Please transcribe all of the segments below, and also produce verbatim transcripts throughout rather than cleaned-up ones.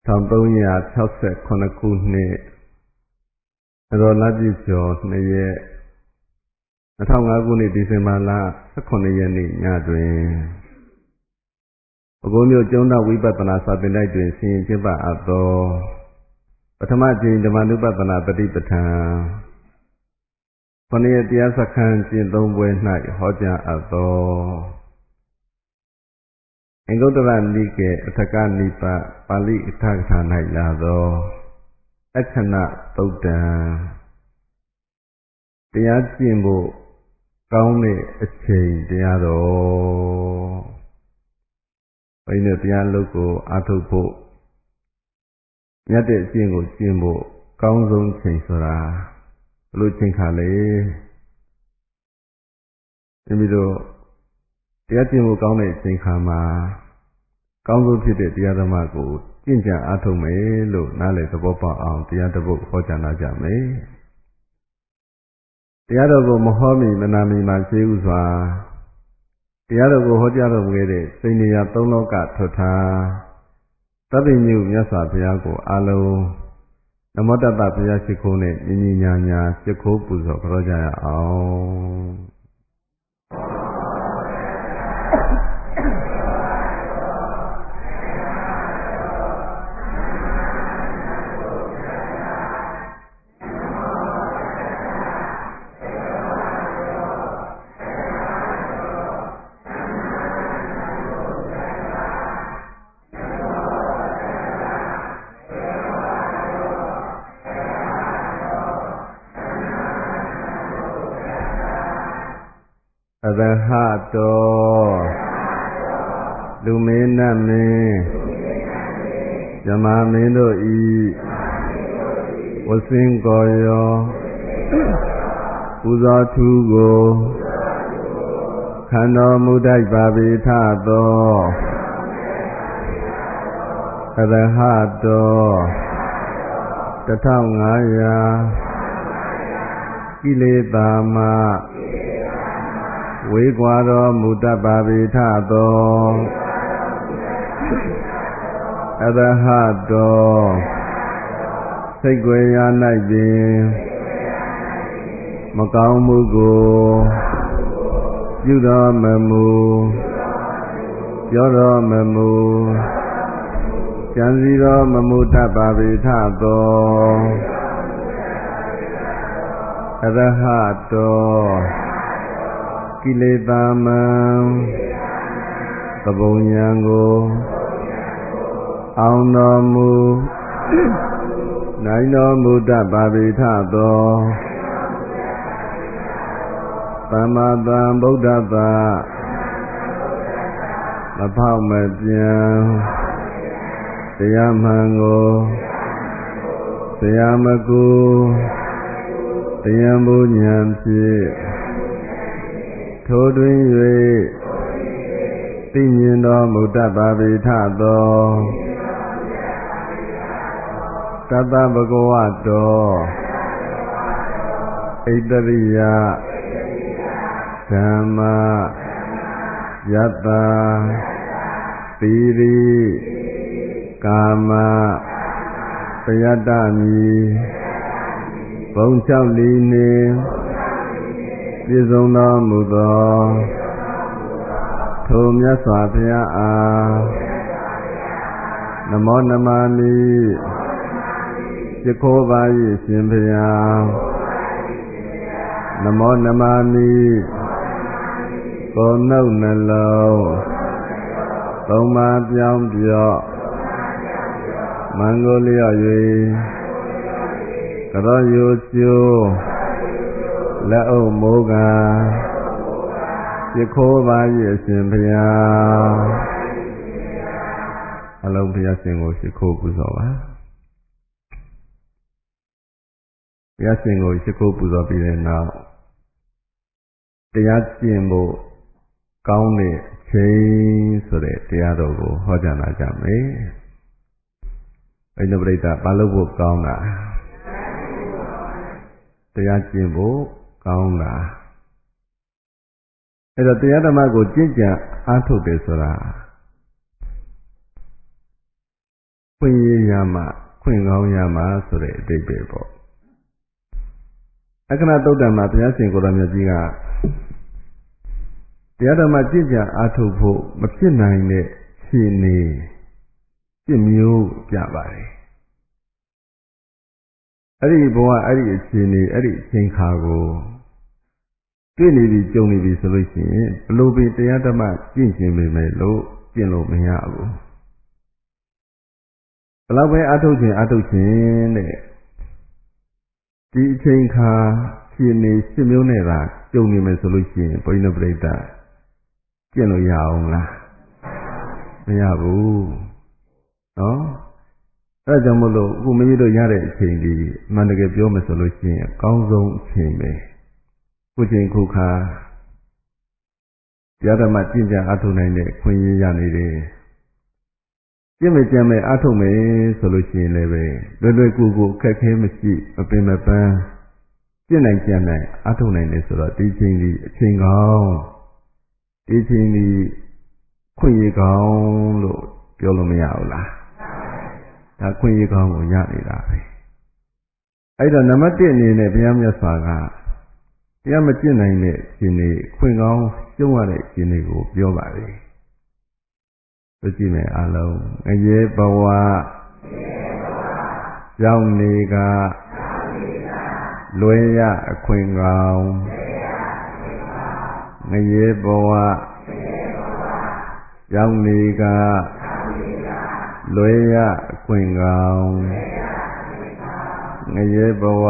trăm ba trăm sáu mươi chínခုနှစ်အတော်လပြည့်ကျော်နှစ်ရက်၂၀၀၅ခုနှစ်ဒီဇင်ဘာလ၁၇ရက်နေ့ညတွင်ပဲခူးမြို့ကျုံးတော်ဝိပဿနာစာသင်တိုက်တွင်ဆင်ရင်ကျင်းပအပ်သောပထမအကြိမ်ဓမ္မနုပဿနာတတိပဋ္ဌာန်ခုနှစ်ရက်တရားစခန်းကျင့်သုံးပွဲ၌ဟောကြားအပ်သောအင်္ဂုတ္တရနိကေအထကနိပတ်ပါဠိအထကထာ၌လာသောအခဏသုတ်တံတရားကျင့်ဖို့ကောင်းတဲ့အချိန်တရားတော်ဘိန်းနဲ့တရားလုပ်ကိုအားထုတ်ဖို့မြတ်တဲ့အကျင့်ကိုကျင့်ဖို့ကောင်းဆုံးချိန်ဆိုတာဘယ်လိုချိန်ခါလဲပြီးတော့တရားကျင့်ဖို့ကောင်းတဲ့အချိန်ခါမှာကောင်းဆုံးဖြစ်တဲ့တရားဓမ္မကိုကျင့်ကြံအားထုတ်မယ်လို့နားလည်သဘောပေါက်အောင်တရားတစ်ပုဒ်ဟောကြားနာကြမယ်တရားတော်ကိုမဟောမီမနာမီမှာရှေးဥစွာတရားတော်ကိုဟောကြားတော်မူခဲ့တဲ့စိန်နေရသုံးလောကထွတ်ထားသဗ္ဗညုမြတ်စွာဘုရားကိုအားလုံးနမောတတ္တဘုရားရှိခိုးနဲ့ညီညီညာညာရှိခိုးပူဇော်ကြောကြရအောင်အရဟတောလူမင်းနတ်မင်းဇမမင်းတို့ဤဝဆင်းကောယောပူဇော်ထူးကိုခံတော်မူတတ်ပါပေထသောအရဟတောတထောင်ငါးရာကိလေသာမဝေကွာတော်မူတတ်ပါပေထသောအရဟတောစိတ်ွယ်ရာ၌ပင်မကောင်းမှုကိုပြုတော်မမူပြောတော်မမူကြံစည်တော်မမူတတ်ပါပေထသောအရဟတောကိလေသာမံသဘုံဉာဏ်ကိုအောင်တော်မူနိုင်တော်မူတတ်ပါပေထသောသမ္မာသမ္ဗုဒ္ဓတ္တမဖောက်မပြန်တရားမှန်ကိုတရားမကူတရားမူဉာဏ်ဖြင့်ထိုတွင်၍သိမြင်တော်မူတတ်ပါပေထသောတတ္တဗဂဝတောဣတရိယဓမ္မယတ္တသီရိကာမပယတ္တမိဘုံ၆လီနှင့်ပြည့်စုံတော်မူသောထိုမြတ်စွာဘုရားအားနမောနမမိရှိခိုးပါ၏ရှင်ဘုရားနမောနမမိကိုယ်နှုတ်နှလုံးသုံးပါးပြောင်းပြော့မင်္ဂလျော့၍ကရောယိုကျိုးလက်အုပ်မိုးကရှိခိုးပါ၏အရှင်ဘုရားအလုံးဘုရားရှင်ကိုရှိခိုးပူဇော်ပါဘုရားရှင်ကိုရှိခိုးပူဇော်ပြီးတဲ့နောက်တရားကျင့်ဖို့ကောင်းတဲ့အချိန်ဆိုတဲ့တရားတော်ကိုဟောကြားနာကြမယ်ဘိန္ဒပရိသတ်ဘာလို့ဖို့ကောင်းတာတရားကျင့်ဖို့ကောင်းတာအဲ့တော့တရားဓမ္မကိုကျင့်ကြံအားထုတ်တယ်ဆိုတာဝခွင့်ရရမှခွင့်ကောင်းရမှဆိုတဲ့အဓိပ္ပာယ်ပေါ့အခဏတုတ်တံမှာဘုရားရှင်ကိုယ်တော်မြတ်ကြီးကတရားဓမ္မကြည်ကြအားထုတ်ဖို့မဖြစ်နိုင်တဲ့ခြေနေပြမျိုးပြပါတယ်အဲ့ဒီဘဝအဲ့ဒီအခြေအနေအဲ့ဒီအချိန်ခါကိုတွေ့နေပြီကြုံနေပြီဆိုလို့ရှိရင်ဘလို့ပဲတရားဓမ္မကျင့်ရှင်ပေမဲ့လို့ကျင့်လို့မရဘူးဘလောက်ပဲအားထုတ်ခြင်းအားထုတ်ခြင်းတဲ့ဒီအချိန်ခါခြေနေရှစ်မျိုးနဲ့သာကြုံနေမယ်ဆိုလို့ရှိရင်ဘုန်းကြီးတို့ပြိဿကျင့်လို့ရအောင်လားမရဘူးနော်အဲဒါကြောင့်မို့လို့အခုမိမိတို့ရတဲ့အချိန်ဒီအမှန်တကယ်ပြောမယ်ဆိုလို့ရှိရင်အကောင်းဆုံးအချိန်ပဲခုချိန်ခုခါတရားဓမ္မကျင့်ကြံအားထုတ်နိုင်တဲ့ခွင့်ရရနေတယ်ကျင့်မကြံမဲ့အားထုတ်မယ်ဆိုလို့ရှိရင်လည်းပဲလွယ်လွယ်ကူကူအခက်ခဲမရှိမပင်မပန်းကျင့်နိုင်ကြံနိုင်အားထုတ်နိုင်တယ်ဆိုတော့ဒီချိန်ဒီအချိန်ကောင်းဒီချိန်ဒီခွင့်ရကောင်းလို့ပြောလို့မရဘူးလားဒါခွင့်ရကောင်းကိုရနေတာပဲအဲ့တော့နံပါတ်တစ်အနေနဲ့ဘုရားမြတ်စွာကတရားမကျင့်နိုင်တဲ့ရှင်တွေခွင့်ကောင်းကျုံရတဲ့ရှင်တွေကိုပြောပါတယ်သိကြည့်မယ်အလုံးငရေဘဝရောက်နေကလွယ်ရအခွင့်ကောင်းငရေဘဝရောက်နေကလွယ်ရအခွင့်ကောင်းငရေဘဝ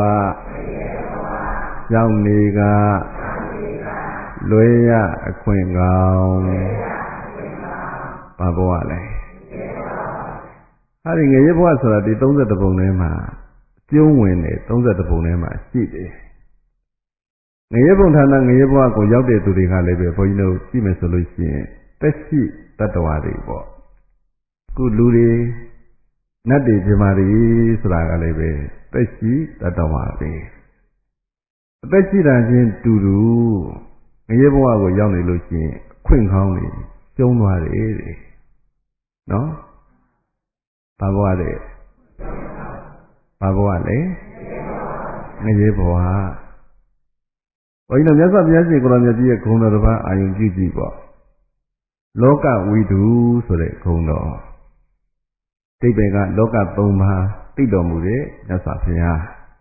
ရောက်နေကလွယ်ရအခွင့်ကောင်းဘာဘဝလဲဟာဒီငရေဘဝဆိုတာဒီသုံးဆယ်ပုံထဲမှာကျုံးဝင်တယ်သုံးဆယ်ပုံထဲမှာရှိတယ်ငရေဘုံဌာနငရေဘဝကိုရောက်တဲ့သူတွေကလည်းပဲဘုန်းကြီးတို့ကြည့်မယ်ဆိုလို့ရှိရင်တက်ရှိတတ္တဝါတွေပေါ့ခုလူတွေနတ်တွေပြမာတွေဆိုတာကလည်းပဲတက်ရှိတတ္တဝါပဲအသက်ရှိတာချင်းတူတူငရေဘဝကိုရောက်နေလို့ရှိရင်အခွင့်ကောင်းတွေကျုံးသွားတယ်တဲ့နော်ဘာဘဝလဲဘာဘဝလဲငရေဘဝဘုန်းကြီးတို့မြတ်စွာဘုရားရှင်ကိုယ်တော်မြတ်ကြီးရဲ့ဂုဏ်တော်တစ်ပါးအာယုံကြည့်ကြည့်ပေါ့လောကဝိတုဆိုတဲ့ဂုဏ်တော်တိပ္ပယ်ကလောကသုံးပါးသိတော်မူတဲ့မြတ်စွာဘုရား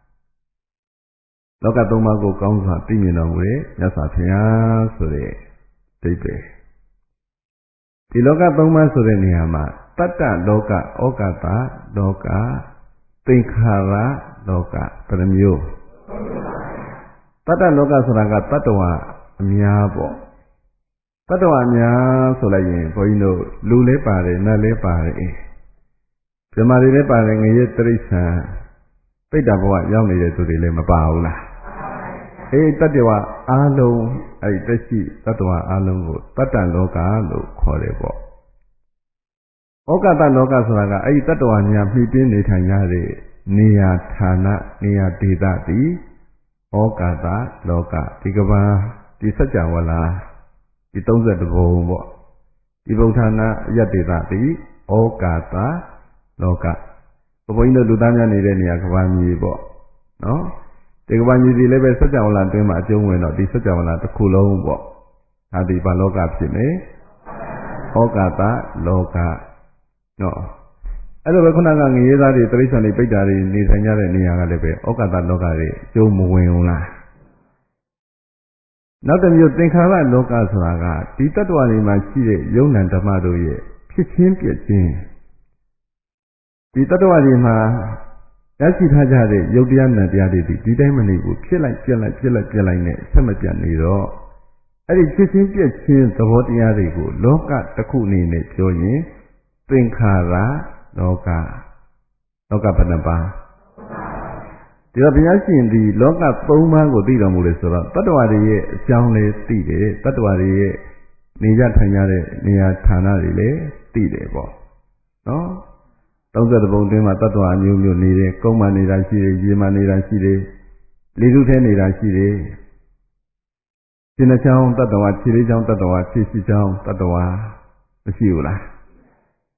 လောကသုံးပါးကိုကောင်းစွာသိမြင်တော်မူတဲ့မြတ်စွာဘုရားဆိုတဲ့တိပ္ပယ်ဒီလောကသုံးပါးဆိုတဲ့နေရာမှာတတ္တလောကဩကာသလောကသင်္ခါရလောကဘယ်နှမျိုးတတ္တလောကဆိုတာကတတ္တဝါအများပေါ့တတ္တဝါအများဆိုလိုက်ရင်ဘုန်းကြီးတို့လူလည်းပါတယ်နတ်လည်းပါတယ်ဗြဟ္မာတွေလည်းပါတယ်ငရေတိရစ္ဆာန်ပိဋ္ဌဘဝရောက်နေတဲ့သူတွေလည်းမပါဘူးလားအေးတတ္တဝါအားလုံးအဲ့တက်ရှိတတ္တဝါအားလုံးကိုတတ္တလောကလို့ခေါ်တယ်ပေါ့ဩကာသလောကဆိုတာကအဲ့ဒီတတ္တဝါများမှီတင်းနေထိုင်ရတဲ့နေရာဌာနနေရာဒေသတည်ဩကာသလောကဒီကဘာဒီစัจ java လာဒီသုံးဆယ်ဘုံပေါ့ဒီဘုံဌာနအယတ္ဒေသတည်ဩကာသလောကဘုန်းကြီးတို့လူသားများနေတဲ့နေရာကဘာမြေပေါ့နော်ဒီကဘာမြေဒီလည်းပဲစัจ java လာအတွင်းမှာအကျုံးဝင်တော့ဒီစัจ java လာတစ်ခုလုံးပေါ့ဒါဒီဘာလောကဖြစ်နေဩကာသလောကနော်အဲ့လိုပဲခုနကငရေသားတွေတိရစ္ဆာန်တွေပိဋ္ဌာတွေနေထိုင်ကြတဲ့နေရာကလည်းပဲဩကာသလောကတွေအကျုံးမဝင်ဘူးလားနောက်တစ်မျိုးသင်္ခါရလောကဆိုတာကဒီတ attva တွေမှာရှိတဲ့ယုံနံဓမ္မတို့ရဲ့ဖြစ်ချင်းပြည့်ချင်းဒီတ attva တွေမှာရရှိထားကြတဲ့ယုတ်တရားနံတရားတွေဒီတိုင်းမနေဘူးဖြစ်လိုက်ပြက်လိုက်ဖြစ်လိုက်ပြက်လိုက်နဲ့ဆက်မပြတ်နေတော့အဲ့ဒီဖြစ်ချင်းပြည့်ချင်းသဘောတရားတွေကိုလောကတစ်ခုအနေနဲ့ပြောရင်သင်္ခါရလောကလောကဘယ်နှပါးဒီတော့ဘုရားရှင်ဒီလောကသုံးပါးကိုသိတော်မူတယ်ဆိုတော့တတ္တဝါတွေရဲ့အကြောင်းလေးသိတယ်တတ္တဝါတွေရဲ့နေကြထိုင်ကြတဲ့နေရာဌာနတွေလည်းသိတယ်ပေါ့နော်သုံးဆယ်ပုံတွင်းမှာတတ္တဝါမျိုးမျိုးနေတယ်ကုန်းမှနေတာရှိတယ်ရေမှနေတာရှိတယ်လေထုထဲနေတာရှိတယ်ခြေနှချောင်းတတ္တဝါခြေလေးချောင်းတတ္တဝါခြေရှိချောင်းတတ္တဝါမရှိဘူးလား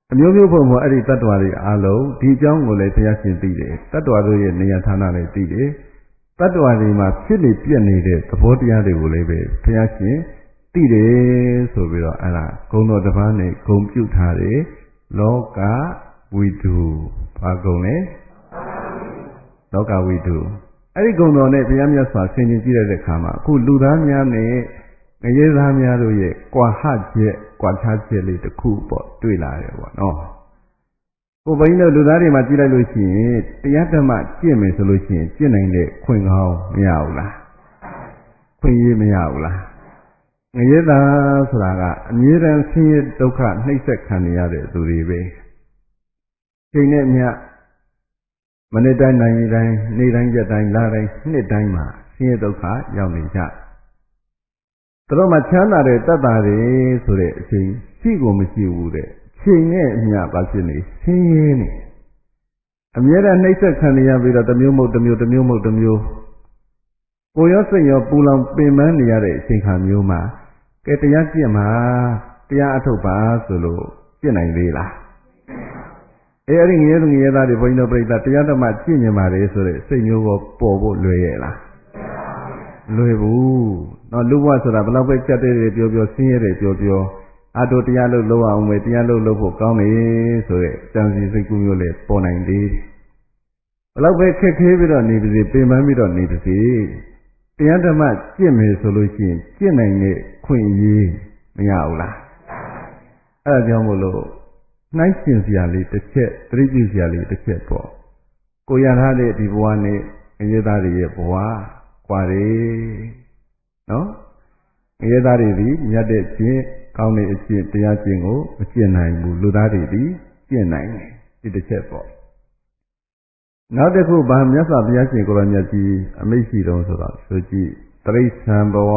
အမျိုးမျိုးဖို့မို့အဲ့ဒီတ attva တွေအားလုံးဒီအကြောင်းကိုလည်းဘုရားရှင်သိတယ်တ attva တို့ရဲ့နေရာဌာနလည်းသိတယ်တ attva တွေမှာဖြစ်နေပြည့်နေတဲ့သဘောတရားတွေကိုလည်းပဲဘုရားရှင်သိတယ်ဆိုပြီးတော့အဲ့ဒါဂုဏ်တော်တစ်ပါးနဲ့ဂုဏ်ပြုထားတယ်လောကဝိတုဘာဂုဏ်လဲလောကဝိတုအဲ့ဒီဂုဏ်တော်နဲ့ဘုရားမြတ်စွာဆင်ခြင်ကြည့်တဲ့အခါမှာအခုလူသားများနဲ့ငရဲသားများတို့ရဲ့ကွာဟချက်ကွာခြားချက်လေးတစ်ခုပေါ့တွေ့လာတယ်ပေါ့နော်ကိုဘိန်းတို့လူသားတွေမှာကြည့်လိုက်လို့ရှိရင်တရားဓမ္မကျင့်မယ်ဆိုလို့ရှိရင်ကျင့်နိုင်တဲ့ခွင့်ကောင်းမရဘူးလားခွင့်ရမရဘူးလားငရဲသားဆိုတာကအမြဲတမ်းဆင်းရဲဒုက္ခနှိပ်စက်ခံနေရတဲ့သူတွေပဲချိန်နဲ့မြတ်မနေ့တိုင်းနိုင်တိုင်းနေ့တိုင်းရက်တိုင်းလတိုင်းနှစ်တိုင်းမှာဆင်းရဲဒုက္ခရောက်နေကြသူတို့မှချမ်းသာတဲ့တတ်တာတွေဆိုတဲ့အချိန်ရှိကိုမရှိဘူးတဲ့ချိန်နဲ့အမျှပါဖြစ်နေဆင်းရဲနေအမြဲတမ်းနှိပ်စက်ခံနေရပြီးတော့တစ်မျိုးမဟုတ်တစ်မျိုးတစ်မျိုးမဟုတ်တစ်မျိုးကိုယ်ရောစိတ်ရောပူလောင်ပင်ပန်းနေရတဲ့အချိန်ခါမျိုးမှာကဲတရားကျင့်မှာတရားအထုတ်ပါဆိုလို့ကျင့်နိုင်သေးလားအဲအဲ့ဒီငရဲသူငရဲသားတွေဘုန်းကြီးတို့ပြိဿတရားဓမ္မကျင့်ကြပါလေဆိုတဲ့စိတ်မျိုးကိုပေါ်ဖို့လွယ်ရဲ့လားလွယ်ဘူးနော်လူဘဝဆိုတာဘယ်လောက်ပဲကြက်တဲ့တွေပြောပြောဆင်းရဲတယ်ပြောပြောအတူတရားလို့လုပ်အောင်ပဲတရားလို့လုပ်ဖို့ကောင်းတယ်ဆိုတဲ့စံစီစိတ်ကူးမျိုးလည်းပေါ်နိုင်သေးတယ်ဘယ်လောက်ပဲခက်ခဲပြီးတော့နေပါစေပင်ပန်းပြီးတော့နေပါစေတရားဓမ္မကျင့်မယ်ဆိုလို့ရှိရင်ကျင့်နိုင်တဲ့ခွင့်ရည်မရဘူးလားအဲ့ဒါကြောင့်မို့လို့နှိုင်းရှင်စရာလေးတစ်ချက်သတိပြုစရာလေးတစ်ချက်ပေါ့ကိုရထားတဲ့ဒီဘဝနဲ့အရေးသားတွေရဲ့ဘဝကွာတယ်နော်အရေးသားတွေဒီမြတ်တဲ့ကျင့်ကောင်းတဲ့အကျင့်တရားကျင့်ကိုမကျင့်နိုင်ဘူးလူသားတွေဒီကျင့်နိုင်တယ်ဒီတစ်ချက်ပေါ့နောက်တစ်ခုဗာမြတ်စွာဘုရားရှင်ကိုရောမြတ်ကြီးအမိန့်ရှိတော်ဆိုတော့ဆိုကြည့်တိရစ္ဆာန်ဘဝ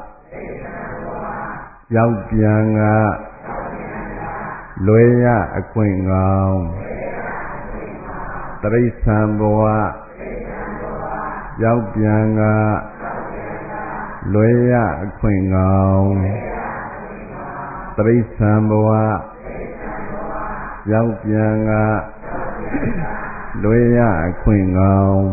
ရောက်ပြန်ကလွယ်ရအခွင့်ကောင်းတိရစ္ဆာန်ဘဝရောက်ပြန်ကလွယ်ရအခွင့်ကောင်းတိရစ္ဆာန်ဘဝရောက်ပြန်ကလွယ်ရအခွင့်ကောင်း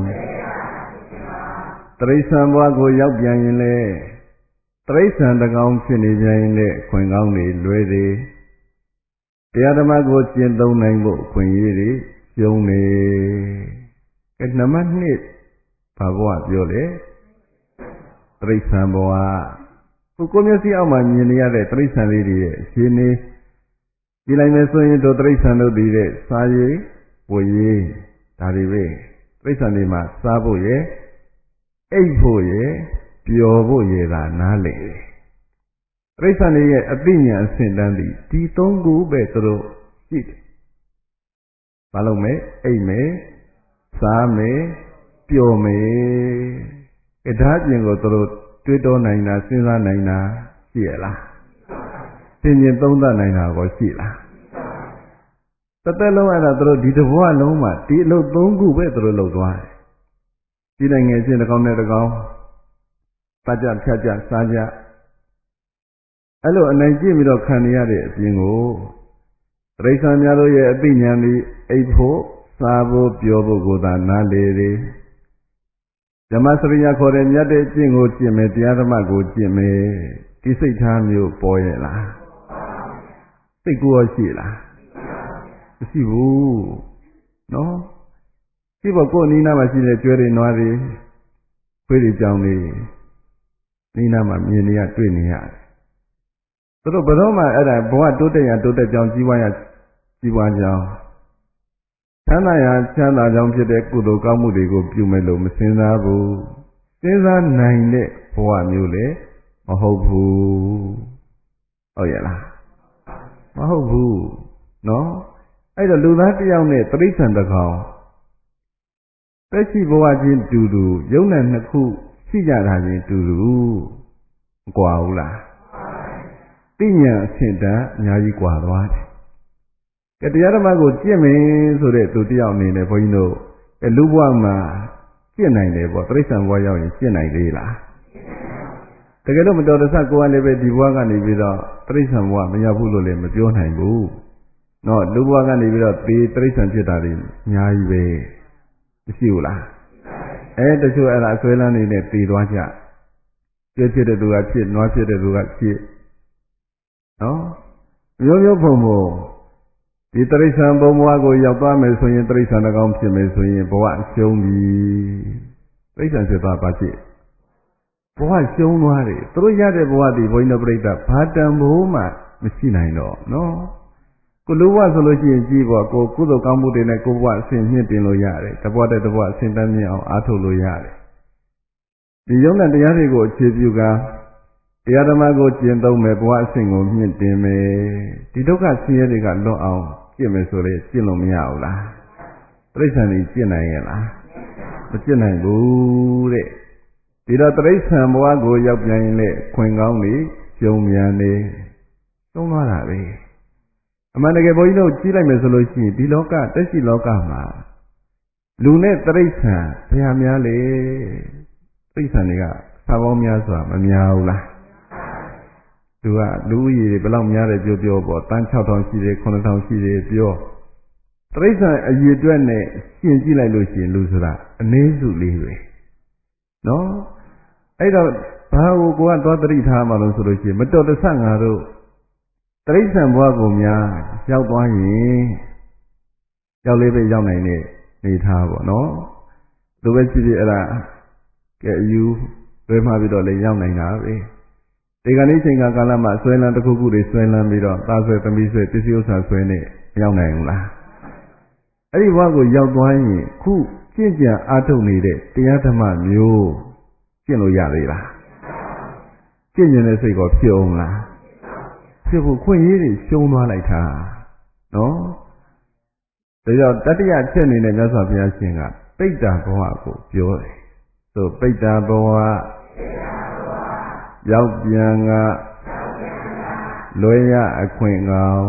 တိရစ္ဆာန်ဘဝကိုရောက်ပြန်ရင်လေတိရစ္ဆာန်တကောင်ဖြစ်နေပြန်ရင်လေအခွင့်ကောင်းတွေလွယ်တယ်တရားဓမ္မကိုကျင့်သုံးနိုင်ဖို့အခွင့်အရေးတွေကျုံနေအဲနံပါတ်နှစ်ဘာဘဝပြောလေတိရစ္ဆာန်ဘဝကိုကိုမျက်စိအောက်မှာမြင်နေရတဲ့တိရစ္ဆာန်လေးတွေရဲ့အခြေအနေကြည့်လိုက်မယ်ဆိုရင်တို့တိရစ္ဆာန်တို့တည်တဲ့စားရည်ဝတ်ရည်ဒါတွေပဲတိရစ္ဆာန်တွေမှာစားဖို့ရယ်အိပ်ဖို့ရယ်ပျော်ဖို့ရယ်သာနားလည်တယ်တိရစ္ဆာန်တွေရဲ့အသိဉာဏ်အဆင့်တန်းသည်ဒီသုံးခုပဲသူတို့ရှိတယ်ဘာလို့မဲအိပ်မယ်စားမယ်ပျော်မယ်အဲဒါအပြင်ကိုသူတို့တွေးတောနိုင်တာစဉ်းစားနိုင်တာရှိရလားသင်ရင်သုံးသပ်နိုင်တာကိုရှိလားတစ်သက်လုံးအဲ့ဒါသူတို့ဒီတစ်ဘဝလုံးမှာဒီအလုပ်သုံးခုပဲသူတို့လုပ်သွားတယ်ဒီနိုင်ငံချင်းတစ်ကောင်နဲ့တစ်ကောင်ပတ်ကြဖြတ်ကြစားကြအဲ့လိုအနိုင်ကျင့်ပြီးတော့ခံနေရတဲ့အပြင်ကိုတိရစ္ဆာန်များတို့ရဲ့အသိဉာဏ်ဒီအိပ်ဖို့စားဖို့ပျော်ဖို့ကိုသာနားလေတယ်ဓမ္မစရိယခေါ်တဲ့မြတ်တဲ့ကျင့်ကိုကျင့်မယ်တရားဓမ္မကိုကျင့်မယ်ဒီစိတ်ထားမျိုးပေါ်ရဲ့လားစိတ်ကိုရောရှိလားမရှိဘူးနော်ဒီဘောကိုနီးနားမှာရှိတဲ့ကျွဲတွေနွားတွေခွေးတွေကြောင်တွေနီးနားမှာမြင်နေရတွေ့နေရတယ်သူတို့ဘယ်တော့မှအဲ့ဒါဘဝတိုးတက်ရတိုးတက်ကြောင်းကြီးပွားရကြီးပွားကြောင်းချမ်းသာရချမ်းသာကြောင်းဖြစ်တဲ့ကုသိုလ်ကောင်းမှုတွေကိုပြုမယ်လို့မစင်စားဘူးစဉ်းစားနိုင်တဲ့ဘဝမျိုးလေမဟုတ်ဘူးဟုတ်ရဲ့လားမဟုတ်ဘူးနော်အဲ့တော့လူသားတစ်ယောက်နဲ့တိရစ္ဆာန်တစ်ကောင်တက်ရှိဘဝချင်းတူတူယုံနဲ့နှစ်ခုရှိကြတာချင်းတူတူမကွာဘူးလားသိဉာဏ်အဆင့်တန်းအများကြီးကွာသွားတယ်ကတရားဓမ္မကိုကျင့်မယ်ဆိုတဲ့သူတယောက်အနေနဲ့ဘုန်းကြီးတို့အဲလူဘဝမှာကျင့်နိုင်တယ်ပေါ့တိရစ္ဆာန်ဘဝရောက်ရင်ကျင့်နိုင်သေးလားတကယ်လို့မတော်တဆကိုယ်ကလည်းပဲဒီဘဝကနေပြီးတော့တိရစ္ဆာန်ဘဝမရောက်ဘူးလို့လည်းမပြောနိုင်ဘူးနော်လူဘဝကနေပြီးတော့သေတိရစ္ဆာန်ဖြစ်တာတွေအများကြီးပဲမရှိဘူးလားအဲတချို့အဲ့ဒါအဆွဲလန်းနေနဲ့သေသွားကြပြည့်ဖြစ်တဲ့သူကဖြစ်နွားဖြစ်တဲ့သူကဖြစ်နော်မျိုးမျိုးပုံပုံဒီတိရစ္ဆာန်ဘုံဘဝကိုရောက်သွားမယ်ဆိုရင်တိရစ္ဆာန်တစ်ကောင်ဖြစ်မယ်ဆိုရင်ဘဝရှုံးပြီတိရစ္ဆာန်ဖြစ်သွားပါဖြစ်ဘဝရှုံးသွားတယ်သူတို့ရတဲ့ဘဝဒီဘုန်းကြီးတို့ပြိဿဘာတန်ဖိုးမှမရှိနိုင်တော့နော်ကိုလူဘဝဆိုလို့ရှိရင်ကြည့်ပေါ့ကိုကုသိုလ်ကောင်းမှုတွေနဲ့ကိုဘဝအစဉ်မြင့်တင်လို့ရတယ်တဘဝတဲ့တဘဝအစဉ်တန်းမြင့်အောင်အားထုတ်လို့ရတယ်ဒီယုံနဲ့တရားတွေကိုအခြေပြုကတရားဓမ္မကိုကျင့်သုံးမယ်ဘဝအစဉ်ကိုမြင့်တင်မယ်ဒီဒုက္ခဆင်းရဲတွေကလွတ်အောင်ကျင့်မယ်ဆိုလေကျင့်လို့မရဘူးလားတိရစ္ဆာန်ကြီးကျင့်နိုင်ရဲ့လားမကျင့်နိုင်ဘူးတဲ့ဒီတော့တိရစ္ဆာန်ဘဝကိုရောက်ပြန်ရင်လေခွင်ကောင်းနေကျုံမြန်နေသုံးသွားတာပဲအမှန်တကယ်ဘုန်းကြီးတို့ကြည့်လိုက်မယ်ဆိုလို့ရှိရင်ဒီလောကတက်ရှိလောကမှာလူနဲ့တိရစ္ဆာန်ဘယ်ဟာများလဲတိရစ္ဆာန်တွေကစာပေါင်းများစွာမများဘူးလားသူကလူဦးရေဘယ်လောက်များတယ်ပြောပြောပေါ့တန်း၆ထောင်ရှိတယ်ခုနှစ်ထောင်ရှိတယ်ပြောတိရစ္ဆာန်အရေအတွက်နဲ့ရှင်းကြည့်လိုက်လို့ရှိရင်လူဆိုတာအနည်းစုလေးပဲနော်အဲ့တော့ဘာကိုကိုကသွားတတိထားမှလို့ဆိုလို့ရှိရင်မတော်တဆငါတို့တိရစ္ဆာန်ဘဝကိုများရောက်သွားရင်ရောက်လေးပဲရောက်နိုင်တဲ့နေထားပေါ့နော်သူပဲဖြစ်ဖြစ်အဲ့ဒါကဲအယူလွဲမှားပြီးတော့လည်းရောက်နိုင်တာပဲဒီကနေ့ချိန်ကကာလမှာဆွဲလန်းတစ်ခုခုတွေဆွဲလန်းပြီးတော့သားဆွဲသမီးဆွဲပစ္စည်းဥစ္စာဆွဲနေမရောက်နိုင်ဘူးလားအဲ့ဒီဘဝကိုရောက်သွားရင်ခုကျင့်ကြံအားထုတ်နေတဲ့တရားဓမ္မမျိုးကျင့်လို့ရသေးလားကျင့်ရင်တဲ့စိတ်ကိုဖြစ်အောင်လားဖြစ်ဖို့ခွင့်ရည်တွေရှုံးသွားလိုက်တာနော်ဒါကြောင့်တတိယချက်အနေနဲ့မြတ်စွာဘုရားရှင်ကပိဋ္ဌာဘဝကိုပြောတယ်ဆိုပိဋ္ဌာဘဝရောက်ပြန်ကလွယ်ရအခွင့်ကောင်း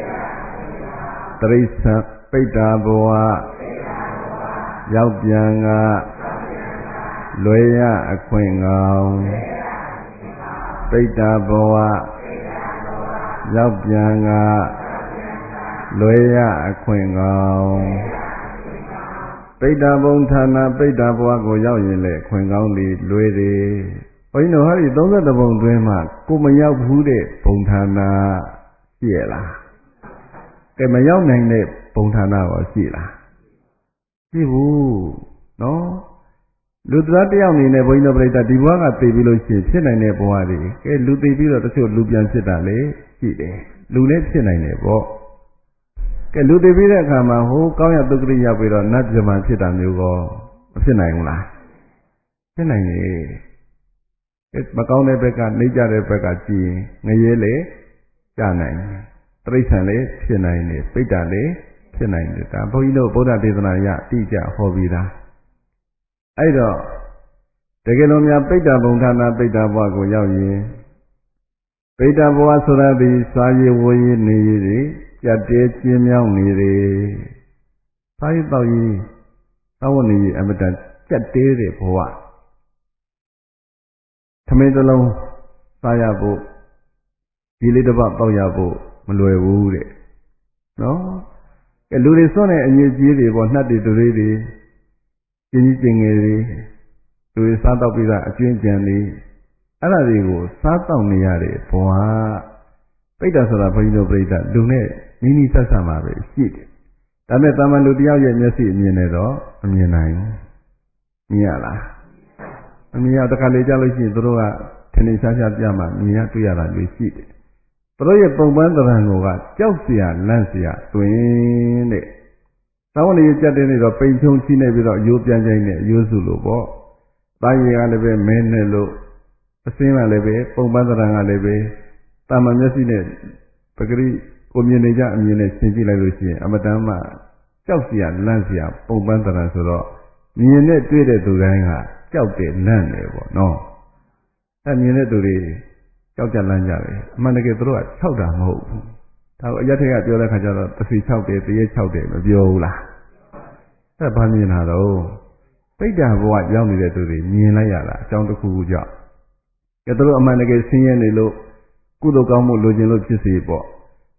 တိရစ္ဆာန်ပိဋ္ဌာဘဝရောက်ပြန်ကလွယ်ရအခွင့်ကောင်းပိဋ္ဌာဘဝရောက်ပြန်ကလွယ်ရအခွင့်ကောင်းပိဋ္ဌာဘုံဌာနပိဋ္ဌာဘဝကိုရောက်ရင်လေခွင့်ကောင်းတွေလွယ်တယ်ဘုန်းကြီးတို့ဟာဒီသုံး၁ဘုံတွင်းမှာကိုမရောက်ဘူးတဲ့ဘုံဌာနရှိရလားကဲမရောက်နိုင်တဲ့ဘုံဌာနရောရှိလားရှိဘူးနော်လူသားတယောက်အနေနဲ့ဘုန်းကြီးတို့ပြိတ္တာဒီဘဝကသိပြီးလို့ရှိရင်ဖြစ်နိုင်တဲ့ဘဝတွေကဲလူသိပြီးတော့တချို့လူပြန်ဖြစ်တာလေရှိတယ်လူလည်းဖြစ်နိုင်တယ်ပေါ့ကဲလူသိပြီးတဲ့အခါမှာဟိုကောင်းရသုက္ကရိရောက်ပြီးတော့နတ်ပြမဖြစ်တာမျိုးကောမဖြစ်နိုင်ဘူးလားဖြစ်နိုင်တယ်ကဲမကောင်းတဲ့ဘက်ကနေကြတဲ့ဘက်ကကြည့်ရင်ငရဲလေကြနိုင်တယ်တိရစ္ဆာန်လည်းဖြစ်နိုင်တယ်ပိဋ္ဌာလည်းဖြစ်နိုင်တယ်ဒါဘုန်းကြီးတို့ဗုဒ္ဓဒေသနာရအတိအကျဟောပြီးသားအဲ့တော့တကယ်လို့များပိဋ္ဌာဘုံဌာနပိဋ္ဌာဘဝကိုရောက်ရင်ပိဋ္ဌာဘဝဆိုတာဒီစားရည်ဝေးရည်နေရည်တွေကြက်တဲကျင်းမြောင်းနေတယ်စားရည်တောက်ရည်သောဝနေရည်အမတန်ကြက်တဲတဲ့ဘဝသမင်းတစ်လုံးစားရဖို့ဒီလေးတစ်ပတ်တောက်ရဖို့မလွယ်ဘူးတဲ့နော်အဲလူတွေစွန့်တဲ့အညစ်အကြေးတွေပေါ့နှက်တွေတွေတွေကျင်းကြီးကျင်ငယ်တွေလူတွေစားတော့ပြီးသားအကျွင်းကြံတွေအဲ့ဒါတွေကိုစားတော့နေရတဲ့ဘဝပိဋ္ဌာဆိုတာဘုန်းကြီးတို့ပြိဋ္ဌာလူနဲ့နီးနီးဆက်ဆံမှာပဲရှိတယ်ဒါပေမဲ့တာမန်လူတယောက်ရဲ့မျက်စိအမြင်နဲ့တော့မမြင်နိုင်ဘူးမြင်ရလားမမြင်ရတခါလေကြားလို့ရှိရင်တို့ကထင်ထင်ရှားရှားပြမှမြင်ရတွေ့ရတာမျိုးရှိတယ်တို့ရဲ့ပုံပန်းသဏ္ဍာန်ကိုကကြောက်เสียလန့်เสียတွင်တဲ့သောဝနေကြက်တဲ့နေတော့ပိန်ချုံချိနေပြီးတော့ရိုးပြန်ကြိုင်းနဲ့ရိုးစုလို့ပေါ့တာရည်ကလည်းပဲမဲနဲ့လို့အစင်းကလည်းပဲပုံပန်းသဏ္ဍာန်ကလည်းပဲတာမန်မျက်စိနဲ့ပဂရိကိုမြင်နေကြအမြင်နဲ့ရှင်းကြည့်လိုက်လို့ရှိရင်အမတန်မှကြောက်เสียလန့်เสียပုံပန်းသဏ္ဍာန်ဆိုတော့မြင်နဲ့တွေ့တဲ့သူတိုင်းကကြောက်တယ်လန့်တယ်ပေါ့နော်အဲမြင်တဲ့သူတွေကြောက်ကြလန့်ကြတယ်အမှန်တကယ်သူတို့ကခြောက်တာမဟုတ်ဘူးဒါကိုအရက်ထက်ကပြောတဲ့ခါကျတော့တစီခြောက်တယ်တရေခြောက်တယ်မပြောဘူးလားအဲဘာမြင်တာတော့ပိဋ္ဌာဘဝရောက်နေတဲ့သူတွေမြင်လိုက်ရတာအကြောင်းတစ်ခုခုကြောင့်ကဲသူတို့အမှန်တကယ်ဆင်းရဲနေလို့ကုသိုလ်ကောင်းမှုလိုချင်လို့ဖြစ်စီပေါ့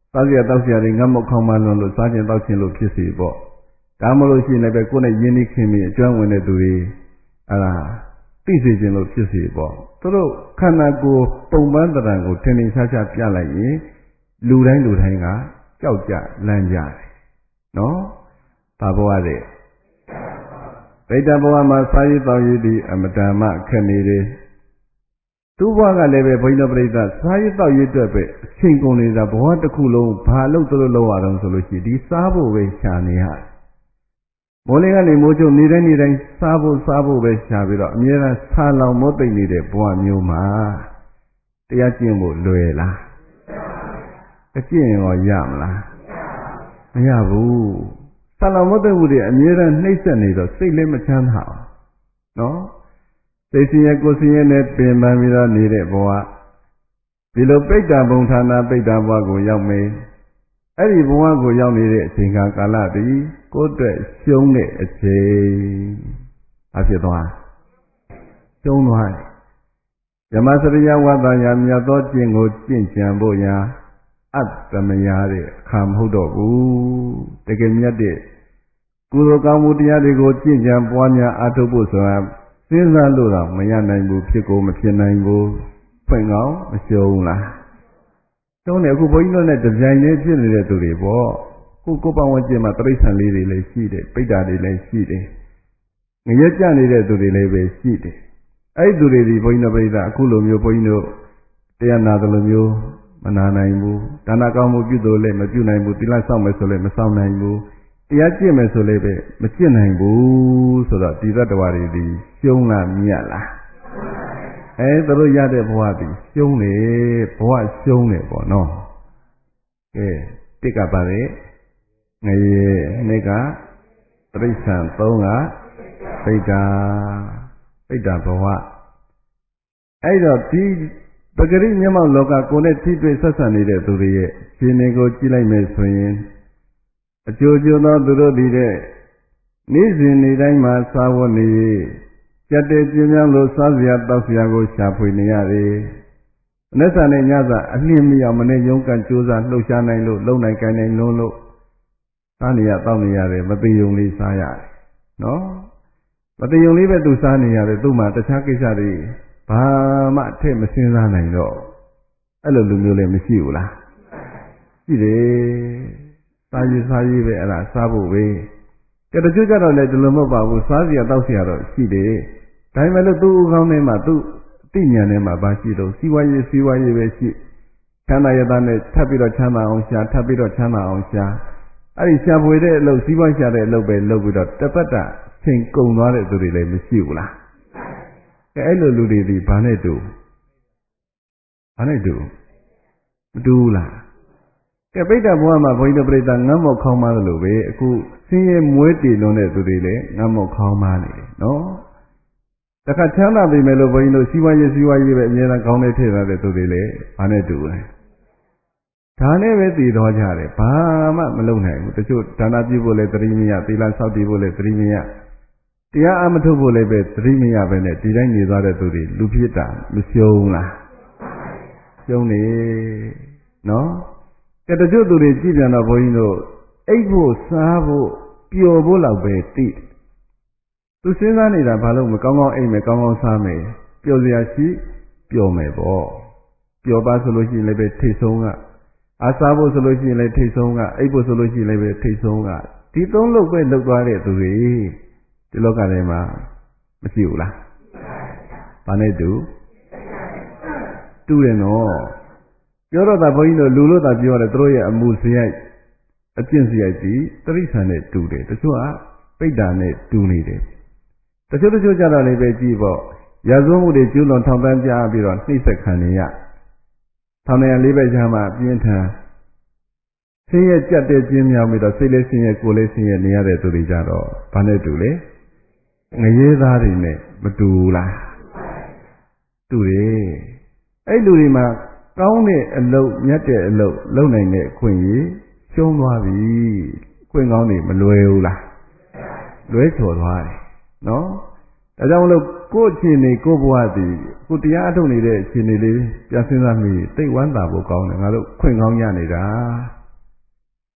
စားစရာတောက်စရာတွေငတ်မုတ်ခေါင်းမလွန်လို့စားခြင်းတောက်ခြင်းလို့ဖြစ်စီပေါ့ဒါမှမဟုတ်ရှိရင်လည်းပဲကိုယ်နဲ့ယဉ်နေခင်ပြီးအကျွမ်းဝင်တဲ့သူတွေအဲ့ဒါသိစေခြင်းလို့ဖြစ်စီပေါ့သူတို့ခန္ဓာကိုယ်ပုံပန်းတရံကိုထင်ထင်ရှားရှားပြလိုက်ရင်လူတိုင်းလူတိုင်းကကြောက်ကြလန့်ကြတယ်နော်ဘာဘဝတဲ့ဗိတ္တဘဝမှာစာရေးတော်ရည်ဒီအမတန်မှခက်နေတယ်သူ့ဘဝကလည်းပဲဘုန်းကြီးတို့ပြိဿစာရေးတော်ရည်အတွက်ပဲအချိန်ကုန်နေတာဘဝတစ်ခုလုံးဘာလို့သူတို့လောက်ရအောင်ဆိုလို့ရှိရင်ဒီစားဖို့ပဲရှာနေရတယ်မိုးလေးကနေမိုးချုပ်နေတိုင်းနေတိုင်းစားဖို့စားဖို့ပဲရှာပြီးတော့အမြဲတမ်းဆာလောင်မိုးသိမ့်နေတဲ့ဘဝမျိုးမှာတရားကျင့်ဖို့လွယ်လားအကျင့်ရောရမလားမရဘူးဆာလောင်မိုးသိမ့်မှုတွေအမြဲတမ်းနှိမ့်ဆက်နေတော့စိတ်လည်းမချမ်းသာဘူးနော်စိတ်ဆင်းရဲကိုယ်ဆင်းရဲနဲ့ပင်ပန်းပြီးတော့နေတဲ့ဘဝဒီလိုပိဋကဘုံဌာနပိဋကဘဝကိုရောက်မယ်အဲ့ဒီဘဝကိုရောက်နေတဲ့အချိန်ကာလတည်းကိုယ်အတွက်ရှုံးတဲ့အချိန်အဖြစ်သွားရှုံးသွားတယ်ဓမ္မစရိယဝတ္တရာမြတ်သောကျင့်ကိုကျင့်ကြံဖို့ရာအတ္တမယာတဲ့အခါမဟုတ်တော့ဘူးတကယ်မြတ်တဲ့ကုသိုလ်ကောင်းမှုတရားတွေကိုကျင့်ကြံပွားများအားထုတ်ဖို့ဆိုတာစဉ်းစားလို့တော့မရနိုင်ဘူးဖြစ်ကိုမဖြစ်နိုင်ဘူးဖွင့်ကောင်းမရှုံးလားရှုံးတယ်အခုဘုန်းကြီးတို့နဲ့တပြိုင်တည်းဖြစ်နေတဲ့သူတွေပေါ့ကိုကိုပဝန်းကျင်မှာတိရစ္ဆာန်လေးတွေလည်းရှိတယ်ပိဋ္ဌာတွေလည်းရှိတယ်ငရဲကြနေတဲ့သူတွေလည်းပဲရှိတယ်အဲ့ဒီသူတွေဒီဘုန်းကြီးတို့ပြိဿအခုလိုမျိုးဘုန်းကြီးတို့တရားနာတယ်လိုမျိုးမနာနိုင်ဘူးဒါနကောင်းမှုပြုလို့လည်းမပြုနိုင်ဘူးသီလစောင့်မယ်ဆိုလည်းမစောင့်နိုင်ဘူးတရားကျင့်မယ်ဆိုလည်းပဲမကျင့်နိုင်ဘူးဆိုတော့ဒီသတ္တဝါတွေဒီရှုံးလားမြတ်လားအဲသူတို့ရတဲ့ဘဝဒီရှုံးတယ်ဘဝရှုံးတယ်ပေါ့နော်ကဲတစ်ကပါလေငရေနှစ်ကတိရစ္ဆာန်သုံးကပိဋကပိဋကဘဝအဲ့တော့ဒီပဂရိမျက်မှောက်လောကကိုယ်နဲ့ထိတွေ့ဆက်ဆံနေတဲ့သူတွေရဲ့ရှင်နေကိုကြည့်လိုက်မယ်ဆိုရင်အကျိုးကျိုးသောသူတို့ဒီတဲ့နေ့စဉ်နေ့တိုင်းမှာစာဝတ်နေကြက်တဲ့ကျင်းမြောင်းလို့စားစရာတောက်စရာကိုရှာဖွေနေရတယ်။အနက်စာနဲ့ညစာအလင်းမရောက်မနဲ့ရုန်းကန်ကြိုးစားလှုပ်ရှားနိုင်လို့လုံနိုင်ကိုင်းနိုင်လုံးလို့စားနေရတောက်နေရတယ်မသိုံလေးစားရတယ်နော်မသိုံလေးပဲသူစားနေရတယ်သူ့မှာတခြားကိစ္စတွေဘာမှအထက်မစင်းစားနိုင်တော့အဲ့လိုလူမျိုးလည်းမရှိဘူးလားရှိတယ်စားရည်စားရည်ပဲအဲ့ဒါစားဖို့ပဲကဲတချို့ကြတော့လည်းဒီလိုမဟုတ်ပါဘူးစားစရာတောက်စရာတော့ရှိတယ်ဒါပေမဲ့လို့သူ့ဥကောင်းထဲမှာသူ့အသိဉာဏ်ထဲမှာဘာရှိတော့စီးပွားရေးစီးပွားရေးပဲရှိချမ်းသာရတဲ့နဲ့ထပ်ပြီးတော့ချမ်းသာအောင်ရှာထပ်ပြီးတော့ချမ်းသာအောင်ရှာအဲ့ဒီရှာဖွေတဲ့အလုပ်စီးပွားရှာတဲ့အလုပ်ပဲလုပ်ပြီးတော့တပတ်တာချိန်ကုန်သွားတဲ့သူတွေလည်းမရှိဘူးလားကဲအဲ့လိုလူတွေဒီဘာနဲ့တူဘာနဲ့တူမတူဘူးလားကဲပိဋကဘဝမှာဘုန်းကြီးတို့ပြိဿငတ်မောက်ခေါင်းမလို့ပဲအခုဆင်းရဲမွဲတည်လွန်တဲ့သူတွေလည်းငတ်မောက်ခေါင်းမနေတယ်နော်တခါချမ်းသာပြီမဲ့လို့ဘုန်းကြီးတို့စီးပွားရေးစီးပွားရေးပဲအများအားကောင်းနေထည့်ထားတဲ့သူတွေလည်းဘာနဲ့တူလဲဒါနဲ့ပဲတည်တော်ကြတယ်ဘာမှမလုပ်နိုင်ဘူးတချို့ဒါနပြုဖို့လည်းသတိမရသီလဆောက်တည်ဖို့လည်းသတိမရတရားအမထုတ်ဖို့လည်းပဲသတိမရပဲနဲ့ဒီတိုင်းနေသွားတဲ့သူတွေလူဖြစ်တာမရှုံးလားရှုံးနေနော်ကဲတချို့သူတွေကြည့်ပြန်တော့ဘုန်းကြီးတို့အိပ်ဖို့စားဖို့ပျော်ဖို့လောက်ပဲသိသူစဉ်းစားနေတာဘာလို့မကောင်းကောင်းအိပ်မယ်ကောင်းကောင်းစားမယ်ပျော်စရာရှိပျော်မယ်ပေါ့ပျော်ပါဆိုလို့ရှိရင်လည်းပဲထိတ်ဆုံးကအားစားဖို့ဆိုလို့ရှိရင်လည်းထိတ်ဆုံးကအိပ်ဖို့ဆိုလို့ရှိရင်လည်းပဲထိတ်ဆုံးကဒီသုံးလုပ်ပဲလုပ်သွားတဲ့သူတွေဒီလောကထဲမှာမရှိဘူးလားဘာနဲ့တူတူတယ်နော်ပြောတော့တာဘုန်းကြီးတို့လူလို့သာပြောတယ်သူတို့ရဲ့အမှုစရိုက်အကျင့်စရိုက်ဒီတိရစ္ဆာန်နဲ့တူတယ်တချို့ကပိဋ္ဌာနဲ့တူနေတယ်တချို့တချို့ကြတော့လည်းပဲကြည့်ပေါ့ရာဇဝမှုတွေကျူးလွန်ထောင်ပန်းကြပြီးတော့နှိမ့်ဆက်ခံနေရထောင်နေရလေးပဲချာမှပြင်းထန်ဆင်းရဲကြက်တဲ့ကျင်းမြောင်ပြီးတော့စိတ်လေးဆင်းရဲကိုယ်လေးဆင်းရဲနေရတဲ့သူတွေကြတော့ဘာနဲ့တူလဲငရဲသားတွေနဲ့မတူလားတူတယ်အဲ့လူတွေမှာကောင်းတဲ့အလုပ်မြတ်တဲ့အလုပ်လုပ်နိုင်တဲ့အခွင့်အရေးရှုံးသွားပြီအခွင့်ကောင်းတွေမလွယ်ဘူးလားလွဲချော်သွားတယ်နော်ဒါကြောင့်မလို့ကိုယ့်အခြေအနေကိုယ့်ဘဝတည်ကိုတရားအထုတ်နေတဲ့အခြေအနေလေးပြန်စဉ်းစားမိသိဝမ်းသာဖို့ကောင်းတယ်ငါတို့ခွင့်ကောင်းရနေတာ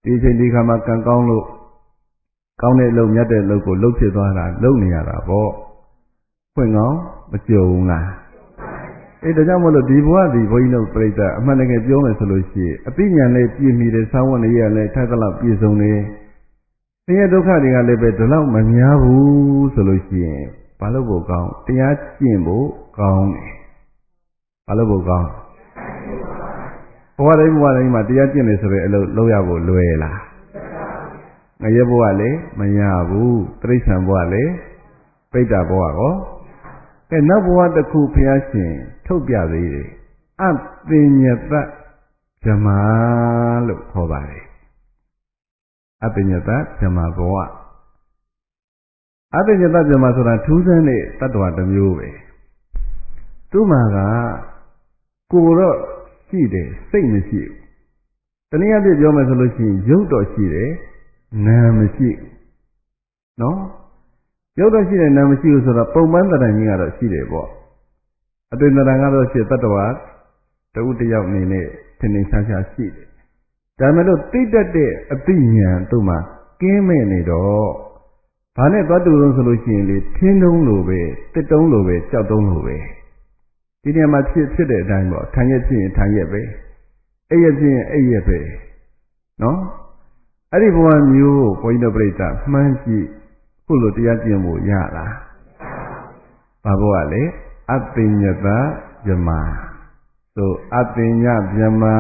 ဒီချိန်ဒီခါမှာကံကောင်းလို့ကောင်းတဲ့အလုပ်မြတ်တဲ့အလုပ်ကိုလုပ်ဖြစ်သွားတာလုပ်နေရတာပေါ့ဖွင့်ကောင်းမကြုံဘူးလားအဲဒါကြောင့်မလို့ဒီဘဝဒီဘုန်းကြီးတို့ပြိဿအမှန်တကယ်ပြောမယ်ဆိုလို့ရှိရင်အသိဉာဏ်နဲ့ပြည့်မီတဲ့သာဝဏ္ဏရလည်းထိုက်သလောက်ပြည့်စုံနေဆင်းရဲဒုက္ခတွေကလည်းပဲဒီလောက်မများဘူးဆိုလို့ရှိရင်ဘာလို့ဖို့ကောင်းတရားကျင့်ဖို့ကောင်းတယ်ဘာလို့ဖို့ကောင်းဘဝတိုင်းဘဝတိုင်းမှာတရားကျင့်နေဆိုတဲ့အလုပ်လုပ်ရဖို့လွယ်လားငရဲဘဝလည်းမရဘူးတိရစ္ဆာန်ဘဝလည်းပိဋကဘဝကောကဲနောက်ဘဝတစ်ခုဘုရားရှင်ထုတ်ပြသေးတယ်အပင်ညတဗြဟ္မာလို့ခေါ်ပါတယ်အပင်ညတဗြဟ္မာဘဝအပင်ညတဗြဟ္မာဆိုတာထူးဆန်းတဲ့တ attva တစ်မျိုးပဲသူ့မှာကကိုယ်တော့ရှိတယ်စိတ်မရှိဘူးတနည်းအားဖြင့်ပြောမယ်ဆိုလို့ရှိရင်ရုပ်တော့ရှိတယ်နာမ်မရှိဘူးနော်ရုပ်တော့ရှိတယ်နာမ်မရှိဘူးဆိုတော့ပုံမှန်တဏ္ဍာကြီးကတော့ရှိတယ်ပေါ့အတွင်တဏ္ဍာကတော့ရှိတ attva တဦးတယောက်အနေနဲ့ထင်ထင်ရှားရှားရှိတယ်ဒါမှမဟုတ်သိတတ်တဲ့အသိဉာဏ်သူ့မှာကင်းမဲ့နေတော့ဘာနဲ့သွားတူလို့ဆိုလို့ရှိရင်လေထင်းတုံးလိုပဲတစ်တုံးလိုပဲကြောက်တုံးလိုပဲဒီနေရာမှာဖြစ်ဖြစ်တဲ့အတိုင်းပေါ့ထိုင်ရဖြစ်ရင်ထိုင်ရပဲအိပ်ရဖြစ်ရင်အိပ်ရပဲနော်အဲ့ဒီဘဝမျိုးဘုန်းကြီးတို့ပြိဿမှန်းကြည့်ခုလိုတရားကျင့်ဖို့ရလားဘာဘဝလဲအပင်ညတဗြဟ္မာဆိုအပင်ညဗြဟ္မာ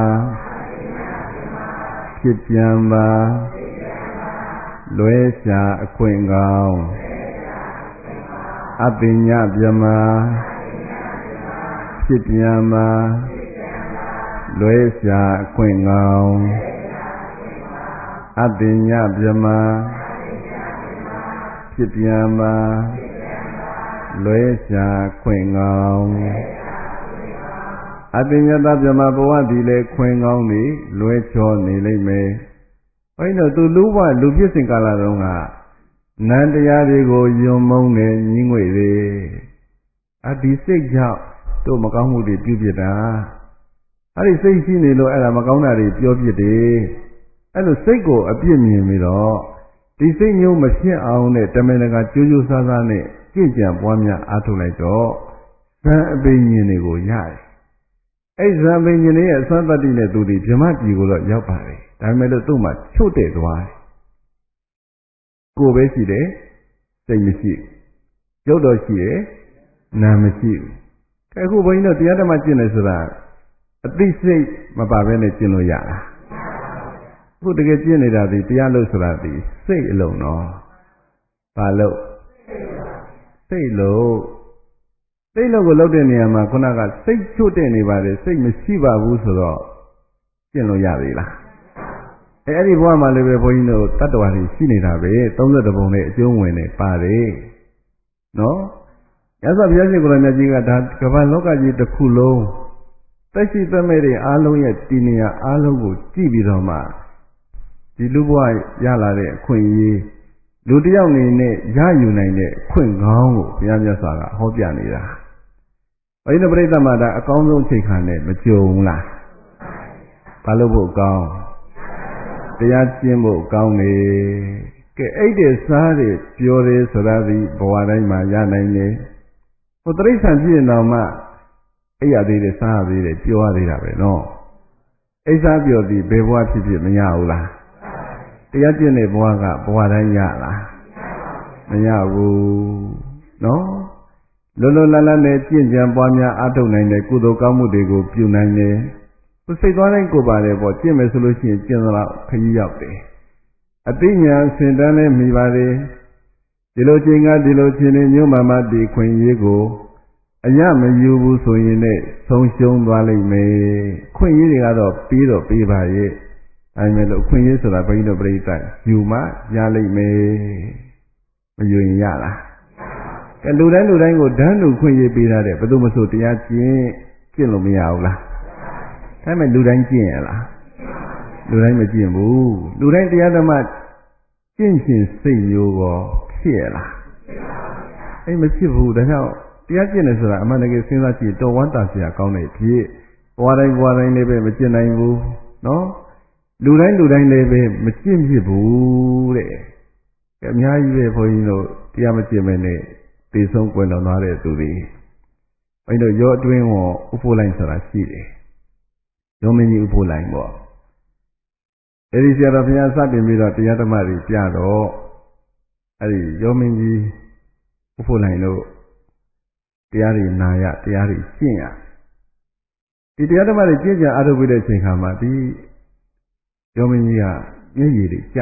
ဖြစ်ပြန်ပါလွဲရှာအခွင့်ကောင်းအပင်ညဗြဟ္မာဖြစ်ပြန်ပါလွဲရှာအခွင့်ကောင်းအပင်ညဗြဟ္မာဖြစ်ပြန်ပါလွဲရှာခွင့်ကောင်းအပင်ညတဗြဟ္မာဘဝဒီလေခွင့်ကောင်းနေလွဲချောနေလိမ့်မယ်ဘုန်းကြီးတို့သူလူဘဝလူဖြစ်စဉ်ကာလတုန်းကနန္တရားတွေကိုယုံမုန်းနေညင်းငွေတွေအဒီစိတ်ကြောင့်တို့မကောင်းမှုတွေပြုပြတာအဲ့ဒီစိတ်ရှိနေလို့အဲ့ဒါမကောင်းတာတွေပြောပြတယ်အဲ့လိုစိတ်ကိုအပြစ်မြင်ပြီးတော့ဒီစိတ်မျိုးမဖြစ်အောင်နဲ့တမင်တကာကြိုးကြိုးစားစားနဲ့ကြင့်ကြံပွားများအားထုတ်လိုက်တော့ဇံအပိညာဉ်တွေကိုရတယ်အဲ့ဇံအပိညာဉ်ရဲ့အစွမ်းတတ္တိနဲ့သူဒီဗြဟ္မပြည်ကိုတော့ရောက်ပါတယ်ဒါပေမဲ့လို့သူ့မှာချို့တဲ့သွားတယ်ကိုယ်ပဲရှိတယ်စိတ်မရှိဘူးရုပ်တော့ရှိတယ်နာမ်မရှိဘူးအခုဘုန်းကြီးတို့တရားဓမ္မကျင့်တယ်ဆိုတာအသိစိတ်မပါဘဲနဲ့ကျင့်လို့ရလားအခုတကယ်ကျင့်နေတာဒီတရားလို့ဆိုတာဒီစိတ်အလုံးတော့ဘာလို့စိတ်လို့စိတ်လို့ကိုလုပ်တဲ့နေရာမှာခုနကစိတ်ချွတ်တဲ့နေပါတယ်စိတ်မရှိပါဘူးဆိုတော့ကျင့်လို့ရပြီလားအဲအဲ့ဒီဘဝမှာလည်းပဲဘုန်းကြီးတို့တတ္တဝါတွေရှိနေတာပဲသုံးဆယ်ပုံနဲ့အကျုံးဝင်နေပါတယ်နော်ရသော်ဘုရားရှင်ကိုယ်တော်မြတ်ကြီးကဒါကမ္ဘာလောကကြီးတစ်ခုလုံးသက်ရှိသက်မဲ့တွေအားလုံးရဲ့တည်နေရာအားလုံးကိုကြည့်ပြီးတော့မှဒီလူဘဝရလာတဲ့အခွင့်အရေးလူတစ်ယောက်နေနဲ့ရယူနိုင်တဲ့အခွင့်ကောင်းကိုဘုရားမြတ်စွာကဟောပြနေတာဘုရားပရိသတ်မှာဒါအကောင်းဆုံးချိန်ခါနဲ့မကြုံလားဘာလို့ဖို့ကောင်းတရားကျင့်ဖို့ကောင်းနေကဲအဲ့ဒီစားတွေပြောတယ်ဆိုတာဒီဘဝတိုင်းမှာရနိုင်တယ်ဟိုတိရစ္ဆာန်ဖြစ်ရင်တော့မှအဲ့ရသေးတယ်စားရသေးတယ်ပြောရသေးတာပဲနော်အိစားပြောသည်ဘယ်ဘဝဖြစ်ဖြစ်မရဘူးလားတရားကျင့်တဲ့ဘဝကဘဝတိုင်းရလားမရဘူးနော်လောလောလတ်လတ်နဲ့ကျင့်ကြံပွားများအားထုတ်နိုင်တဲ့ကုသိုလ်ကောင်းမှုတွေကိုပြုနိုင်တယ်သူစိတ်သွားတိုင်းကိုယ်ပါတယ်ပေါ့ကျင့်မယ်ဆိုလို့ရှိရင်ကျင့်တော့ခကြီးရောက်တယ်အသိဉာဏ်စင်တန်းနဲ့မိပါတယ်ဒီလိုချိန်ကဒီလိုချိန်နဲ့မြို့မှာမှဒီခွင့်ရေးကိုအရမယူဘူးဆိုရင်လည်းဆုံးရှုံးသွားလိမ့်မယ်ခွင့်ရေးတွေကတော့ပြီးတော့ပြီးပါရဲ့အဲမဲ့လို့ခွင့်ရေးဆိုတာဘုန်းကြီးတို့ပြိဿယူမှရလိမ့်မယ်မယူရင်ရလားကဲလူတိုင်းလူတိုင်းကိုဓာတ်လူခွင့်ရေးပေးထားတဲ့ဘယ်သူမှဆိုတရားကျင့်ကျင့်လို့မရဘူးလားဒါမဲ့လူတိုင်းကျင့်ရလားလူတိုင်းမကျင့်ဘူးလူတိုင်းတရားဓမ္မကျင့်ရှင်စိတ်မျိုးကိုဖြစ်ရလားအဲ့မဖြစ်ဘူးဒါကြောင့်တရားကျင့်တယ်ဆိုတာအမှန်တကယ်စဉ်းစားကြည့်တော်ဝမ်းတာစရာကောင်းတဲ့ဖြစ်ဘဝတိုင်းဘဝတိုင်းလည်းပဲမကျင့်နိုင်ဘူးနော်လူတိုင်းလူတိုင်းလည်းပဲမကျင့်ဖြစ်ဘူးတဲ့အများကြီးပဲဘုန်းကြီးတို့တရားမကျင့်မနဲ့တည်ဆုံးကွယ်လွန်သွားတဲ့သူတွေဘုန်းကြီးတို့ရောအတွင်းကိုဥပိုးလိုက်ဆိုတာရှိတယ်ရောမင်းကြီးဥပိုးလိုက်ပေါ့အဲဒီဆရာတော်ဘုရားစတင်ပြီးတော့တရားဓမ္မတွေပြတော့အဲဒီရောမင်းကြီးဥပိုးလိုက်လို့တရားတွေနာရတရားတွေကျင့်ရဒီတရားဓမ္မတွေကျင့်ကြအားထုတ်ပြီးတဲ့အချိန်ခါမှာဒီရောမင်းကြီးကမျက်ရည်တွေကျ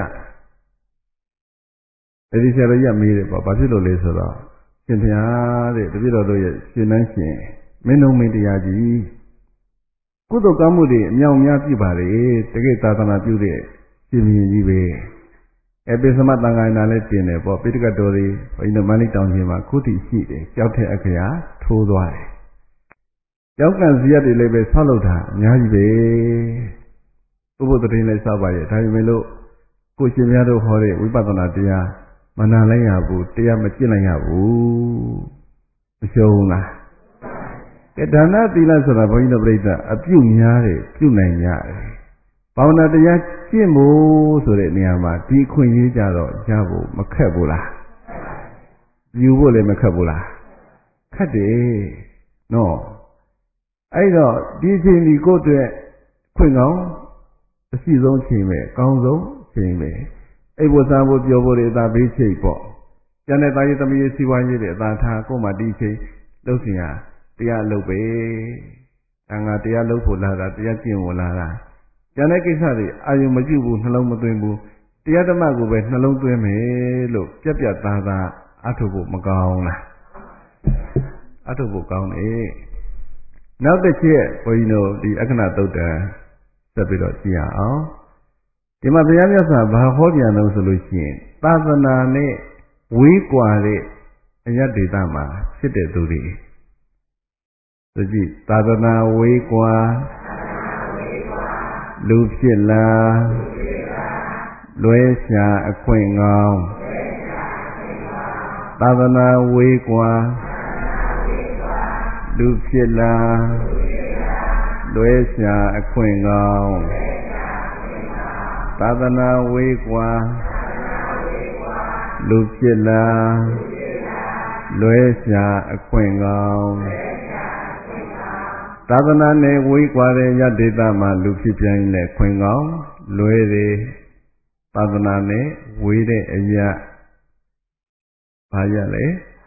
အဲဒီဆရာတော်ကြီးကမေးတယ်ပေါ့ဘာဖြစ်လို့လဲဆိုတော့ရှင်ဘုရားတဲ့တပည့်တော်တို့ရဲ့ရှင်နှန်းရှင်မင်းတို့မင်းတရားကြီးကုသိုလ်ကောင်းမှုတွေအမြောက်များပြုပါလေတကယ်သာသနာပြုတဲ့ရှင်ဘုရင်ကြီးပဲအပိသမတန်ခါနာလည်းတင်တယ်ပေါ့ပိဋကတော်တွေဘုန်းကြီးတို့မန္တလေးတောင်ကြီးမှာခုတိရှိတယ်ကြောက်တဲ့အခရာထိုးသွားတယ်ကြောက်ကန်စရက်တွေလည်းပဲဆောက်လုပ်တာအများကြီးပဲဥပုသ်တရင်လည်းစောက်ပါရဲ့ဒါပေမဲ့လို့ကိုရှင်များတို့ဟောတဲ့ဝိပဿနာတရားမနာလိုက်ရဘူးတရားမကျင့်လိုက်ရဘူးမရှုံးလားကဲဒါနသီလဆိုတာဘုန်းကြီးတို့ပြိဿအပြုများတယ်ပြုနိုင်ကြတယ်ဘာဝနာတရားကျင့်ဖို့ဆိုတဲ့နေရာမှာဒီအခွင့်အရေးကြတော့ရဖို့မခက်ဘူးလားယူဖို့လည်းမခက်ဘူးလားခက်တယ်နော်အဲ့တော့ဒီအချိန်ဒီကိုယ့်အတွက်ခွင့်ကောင်းအရှိဆုံးအချိန်ပဲအကောင်းဆုံးအချိန်ပဲအိပ်ဖို့စားဖို့ပြောဖို့တွေအသာဘေးချိတ်ပေါ့ကျန်တဲ့သားရေးသမီးရေးစီးပွားရေးတွေအသာထားကိုယ်မှဒီအချိန်လှုပ်ရှင်ရတရားလုပ်ပဲအငါတရားလုပ်ဖို့လာတာတရားကျင့်ဖို့လာတာကျန်တဲ့ကိစ္စတွေအာယုံမပြုဘူးနှလုံးမသွင်းဘူးတရားဓမ္မကိုပဲနှလုံးသွင်းမယ်လို့ပြက်ပြက်သားသားအထုဖို့မကောင်းလားအထုဖို့ကောင်းတယ်နောက်တစ်ချက်ဘုန်းကြီးတို့ဒီအခဏသုတ်တံဆက်ပြီးတော့ကြည့်ရအောင်ဒီမှာဘုရားမြတ်စွာဘာဟောပြန်လို့ဆိုလို့ရှိရင်သာသနာနဲ့ဝေးကွာတဲ့အယတ္ဒေသမှာဖြစ်တဲ့သူတွေဆိုကြည့်သာသနာဝေးကွာလူဖြစ်လာလွဲရှာအခွင့်ကောင်းသာသနာဝေးကွာလူဖြစ်လာလွဲရှာအခွင့်ကောင်းသာသနာဝေးကွာလူဖြစ်လာလွဲရှာအခွင့်ကောင်းသာသနာနဲ့ဝေးကွာတဲ့ယတ္တိတမှာလူဖြစ်ပြန်ရင်ခွင့်ကောင်းလွဲတယ်သာသနာနဲ့ဝေးတဲ့အရာဘာရလဲ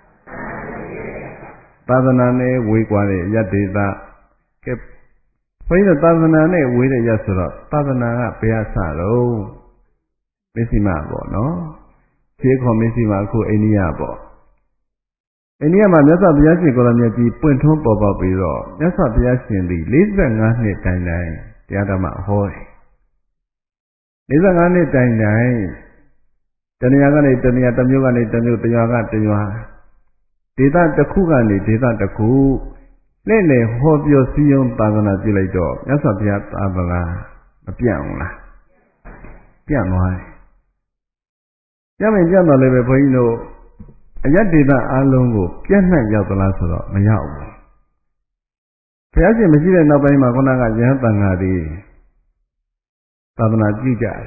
သာသနာနဲ့ဝေးကွာတဲ့ယတ္တိတကဲဘုန်းကြီးသာသနာနဲ့ဝေးတဲ့ရဆိုတော့သာသနာကဘယ်အစတော့မစ္စည်းမပေါ့နော်ခြေခေါ်မစ္စည်းမအခုအိန္ဒိယပေါ့အိန္ဒိယမှာမြတ်စွာဘုရားရှင်ကိုရောမြတ်ကြီးပွင့်ထွန်းပေါ်ပေါက်ပြီးတော့မြတ်စွာဘုရားရှင်သည်၄၅နှစ်တိုင်တိုင်တရားဓမ္မဟောတယ်၄၅နှစ်တိုင်တိုင်တဏှာကနေတဏှာတစ်မျိုးကနေတစ်မျိုးတရွာကတရွာဒေသတစ်ခုကနေဒေသတစ်ခုလဲ့လေဟောပြောစည်းရုံးသာသနာပြုလိုက်တော့မြတ်စွာဘုရားသာသနာမပြတ်အောင်လားပြတ်သွားတယ်ပြတ်မယ်ပြတ်တော့လည်းပဲဘုန်းကြီးတို့အယတ္ဒေသအလုံးကိုပြတ်နှံ့ရောက်သလားဆိုတော့မရောက်ဘူးဘုရားရှင်မရှိတဲ့နောက်ပိုင်းမှာခုနကယဟန်တန်ဃာတွေသာသနာပြုကြတယ်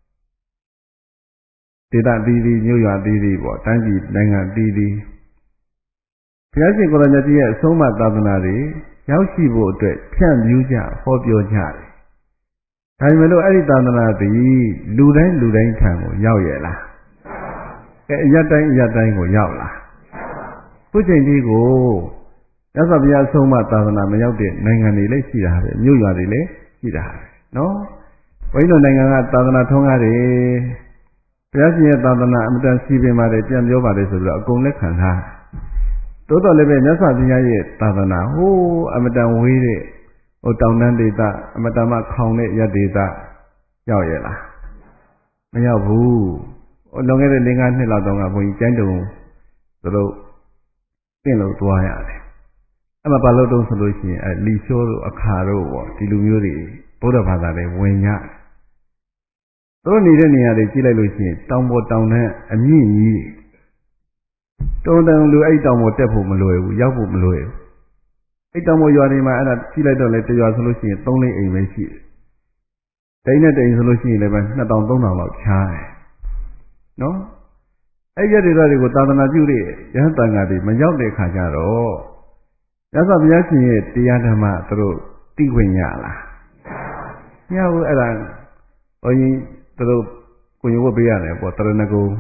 ဒေသတည်တည်မြို့ရွာတည်တည်ပေါ့တိုင်းပြည်နိုင်ငံတည်တည်ဘုရားရှင်ကိုရဏကြီးရဲ့အဆုံးအမသာသနာတွေရောက်ရှိဖို့အတွက်ဖြန့်ဖြူးကြဟောပြောကြတယ်ဒါပေမဲ့လို့အဲ့ဒီသာသနာသည်လူတိုင်းလူတိုင်းထံကိုရောက်ရဲ့လားအဲအရတိုင်းအရတိုင်းကိုရောက်လားခုချိန်ဒီကိုရသော်ဘုရားဆုံးမသာသနာမရောက်တဲ့နိုင်ငံတွေလည်းရှိတာပဲမြို့ရွာတွေလည်းရှိတာပဲနော်ဘုန်းကြီးတို့နိုင်ငံကသာသနာထုံးကားတယ်ဘုရားရှင်ရဲ့သာသနာအမတန်စီပင်ပါတယ်ပြန်ပြောပါတယ်ဆိုပြီးတော့အကုန်လက်ခံထားတိုးတော်လည်းပဲမြတ်စွာဘုရားရဲ့သာသနာဟိုးအမတန်ဝေးတဲ့ဟိုတောင်တန်းဒေသအမတန်မှခေါင်တဲ့ရဒေသရောက်ရဲ့လားမရောက်ဘူးလွန်ခဲ့တဲ့၄၅နှစ်လောက်တောင်ကဘုန်းကြီးကျိုင်းတုံသူတို့ကျင့်လို့သွားရတယ်အဲ့မှာဘာလို့တုံးဆိုလို့ရှိရင်အဲလီရှိုးတို့အခါတို့ပေါ့ဒီလူမျိုးတွေဗုဒ္ဓဘာသာတွေဝင်ကြသူတို့နေတဲ့နေရာတွေကြည့်လိုက်လို့ရှိရင်တောင်ပေါ်တောင်တန်းအမြင့်ကြီးတုံးတုံလူအဲ့တောင်ပေါ်တက်ဖို့မလွယ်ဘူးရောက်ဖို့မလွယ်ဘူးအဲ့တောင်ပေါ်ရွာတွေမှာအဲ့ဒါကြည့်လိုက်တော့လေတရွာဆိုလို့ရှိရင်သုံးလေးအိမ်ပဲရှိတယ်တိန်နဲ့တိန်ဆိုလို့ရှိရင်လည်းပဲနှစ်တောင်သုံးတောင်လောက်ချားတယ်နော်အဲ့ရတဲ့တွေကိုသာသနာပြုတဲ့ရဟန်းတန်ဃာတွေမရောက်တဲ့ခါကျတော့ရသော်ဘုရားရှင်ရဲ့တရားဓမ္မသူတို့သိခွင့်ရလားမရဘူးအဲ့ဒါဘုန်းကြီးသူတို့ကိုယ်ရဝတ်ပေးရတယ်ပေါ့တရဏဂုံ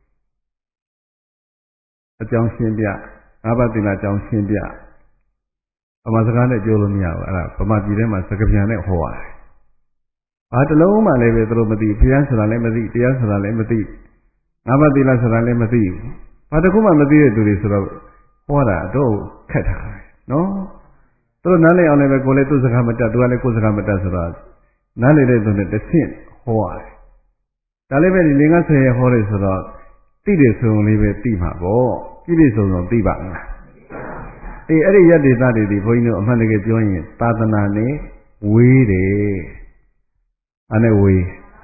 အကြောင်းရှင်းပြငါးပါးသီလအကြောင်းရှင်းပြဗမာစကားနဲ့ပြောလို့မရဘူးအဲ့ဒါဗမာပြည်ထဲမှာစကားပြန်နဲ့ဟောရတယ်ဘာတလုံးမှလည်းပဲသူတို့မသိဘုရားဆိုတာလည်းမသိတရားဆိုတာလည်းမသိငါးပါးသီလဆိုတာလည်းမသိဘူးဘာတစ်ခုမှမသိတဲ့သူတွေဆိုတော့ဟောတာတော့ခက်တာပဲနော်သူတို့နားလည်အောင်လည်းပဲကိုယ်လည်းသူ့စကားမတတ်သူကလည်းကိုယ်စကားမတတ်ဆိုတော့နားလည်တဲ့သူနဲ့တစ်ဆင့်ဟောရတယ်ဒါလည်းပဲဒီလင်္ကာဆယ်ရဟောတယ်ဆိုတော့သိတယ်ဆိုရင်လေးပဲသိမှာပေါ့ပြည့်ပြည့်စုံစုံသိပါမလားအေးအဲ့ဒီယတ္တိသတွေဒီဘုန်းကြီးတို့အမှန်တကယ်ပြောရင်သာသနာနဲ့ဝေးတယ်အဲ့နဲ့ဝေး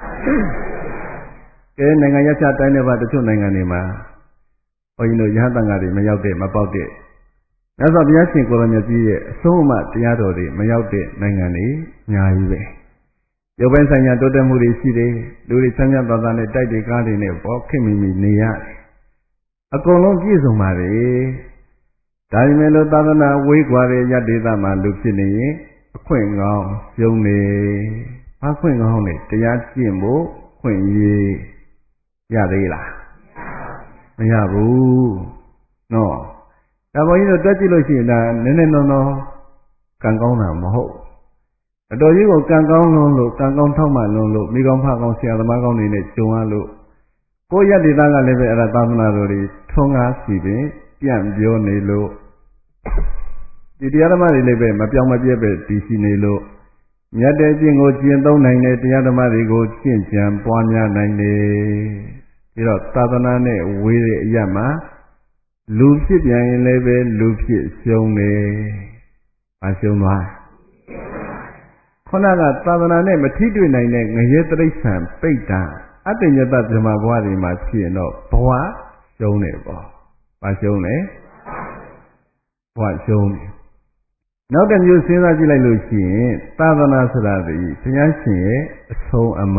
ကဲနိုင်ငံရခြားတိုင်းတွေပါတချို့နိုင်ငံတွေမှာဘုန်းကြီးတို့ရဟန်းတန်ဃာတွေမရောက်တဲ့မပေါက်တဲ့မြတ်စွာဘုရားရှင်ကိုယ်တော်မြတ်ကြီးရဲ့အဆုံးအမတရားတော်တွေမရောက်တဲ့နိုင်ငံတွေအများကြီးပဲရုပ်ပိုင်းဆိုင်ရာတိုးတက်မှုတွေရှိတယ်လူတွေချမ်းသာသာသာနဲ့တိုက်တွေကားတွေနဲ့ပေါ့ခင်မီမီနေရတယ်အကုန်လုံးပြည့်စုံပါတယ်ဒါပေမဲ့လို့သာသနာဝေးကွာတဲ့ယတ္တိသမှာလူဖြစ်နေရင်အခွင့်ကောင်းရှုံးနေဘာခွင့်ကောင်းလဲတရားကျင့်ဖို့ခွင့်ရေးရသေးလားမရဘူးနော်ဒါဘုန်းကြီးတို့တွက်ကြည့်လို့ရှိရင်ဒါနည်းနည်းနော်နော်ကံကောင်းတာမဟုတ်အတော်ကြီးကိုကံကောင်းလုံးလို့ကံကောင်းထောက်မှလုံးလို့မိကောင်းဖကောင်းဆရာသမားကောင်းတွေနဲ့ကြုံရလို့ကိုယ့်ယတ္တိသားကလည်းပဲအဲ့ဒါသာသနာတော်တွေထုံးကားစီပင်ပြန့်ပြောနေလို့ဒီတရားဓမ္မတွေလည်းပဲမပြောင်းမပြည့်ပဲတည်ရှိနေလို့မြတ်တဲ့ကျင့်ကိုကျင့်သုံးနိုင်တဲ့တရားဓမ္မတွေကိုကျင့်ကြံပွားများနိုင်တယ်ပြီးတော့သာသနာနဲ့ဝေးတဲ့အရာမှာလူဖြစ်ပြန်ရင်လည်းပဲလူဖြစ်ရှုံးတယ်။မရှုံးသွားခုနကသာသနာနဲ့မထိတွေ့နိုင်တဲ့ငရဲတိရစ္ဆာန်ပိဋ္ဌာအတ္တညတဗြဟ္မဘဝတွေမှာဖြစ်ရင်တော့ဘဝရှုံးတယ်ပေါ့။မရှုံးလဲဘဝရှုံးတယ်။နောက်တစ်မျိုးစဉ်းစားကြည့်လိုက်လို့ရှိရင်သာသနာဆိုတာဒီဘုရားရှင်ရဲ့အဆုံးအမ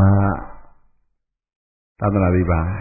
သာသနာဒီပါ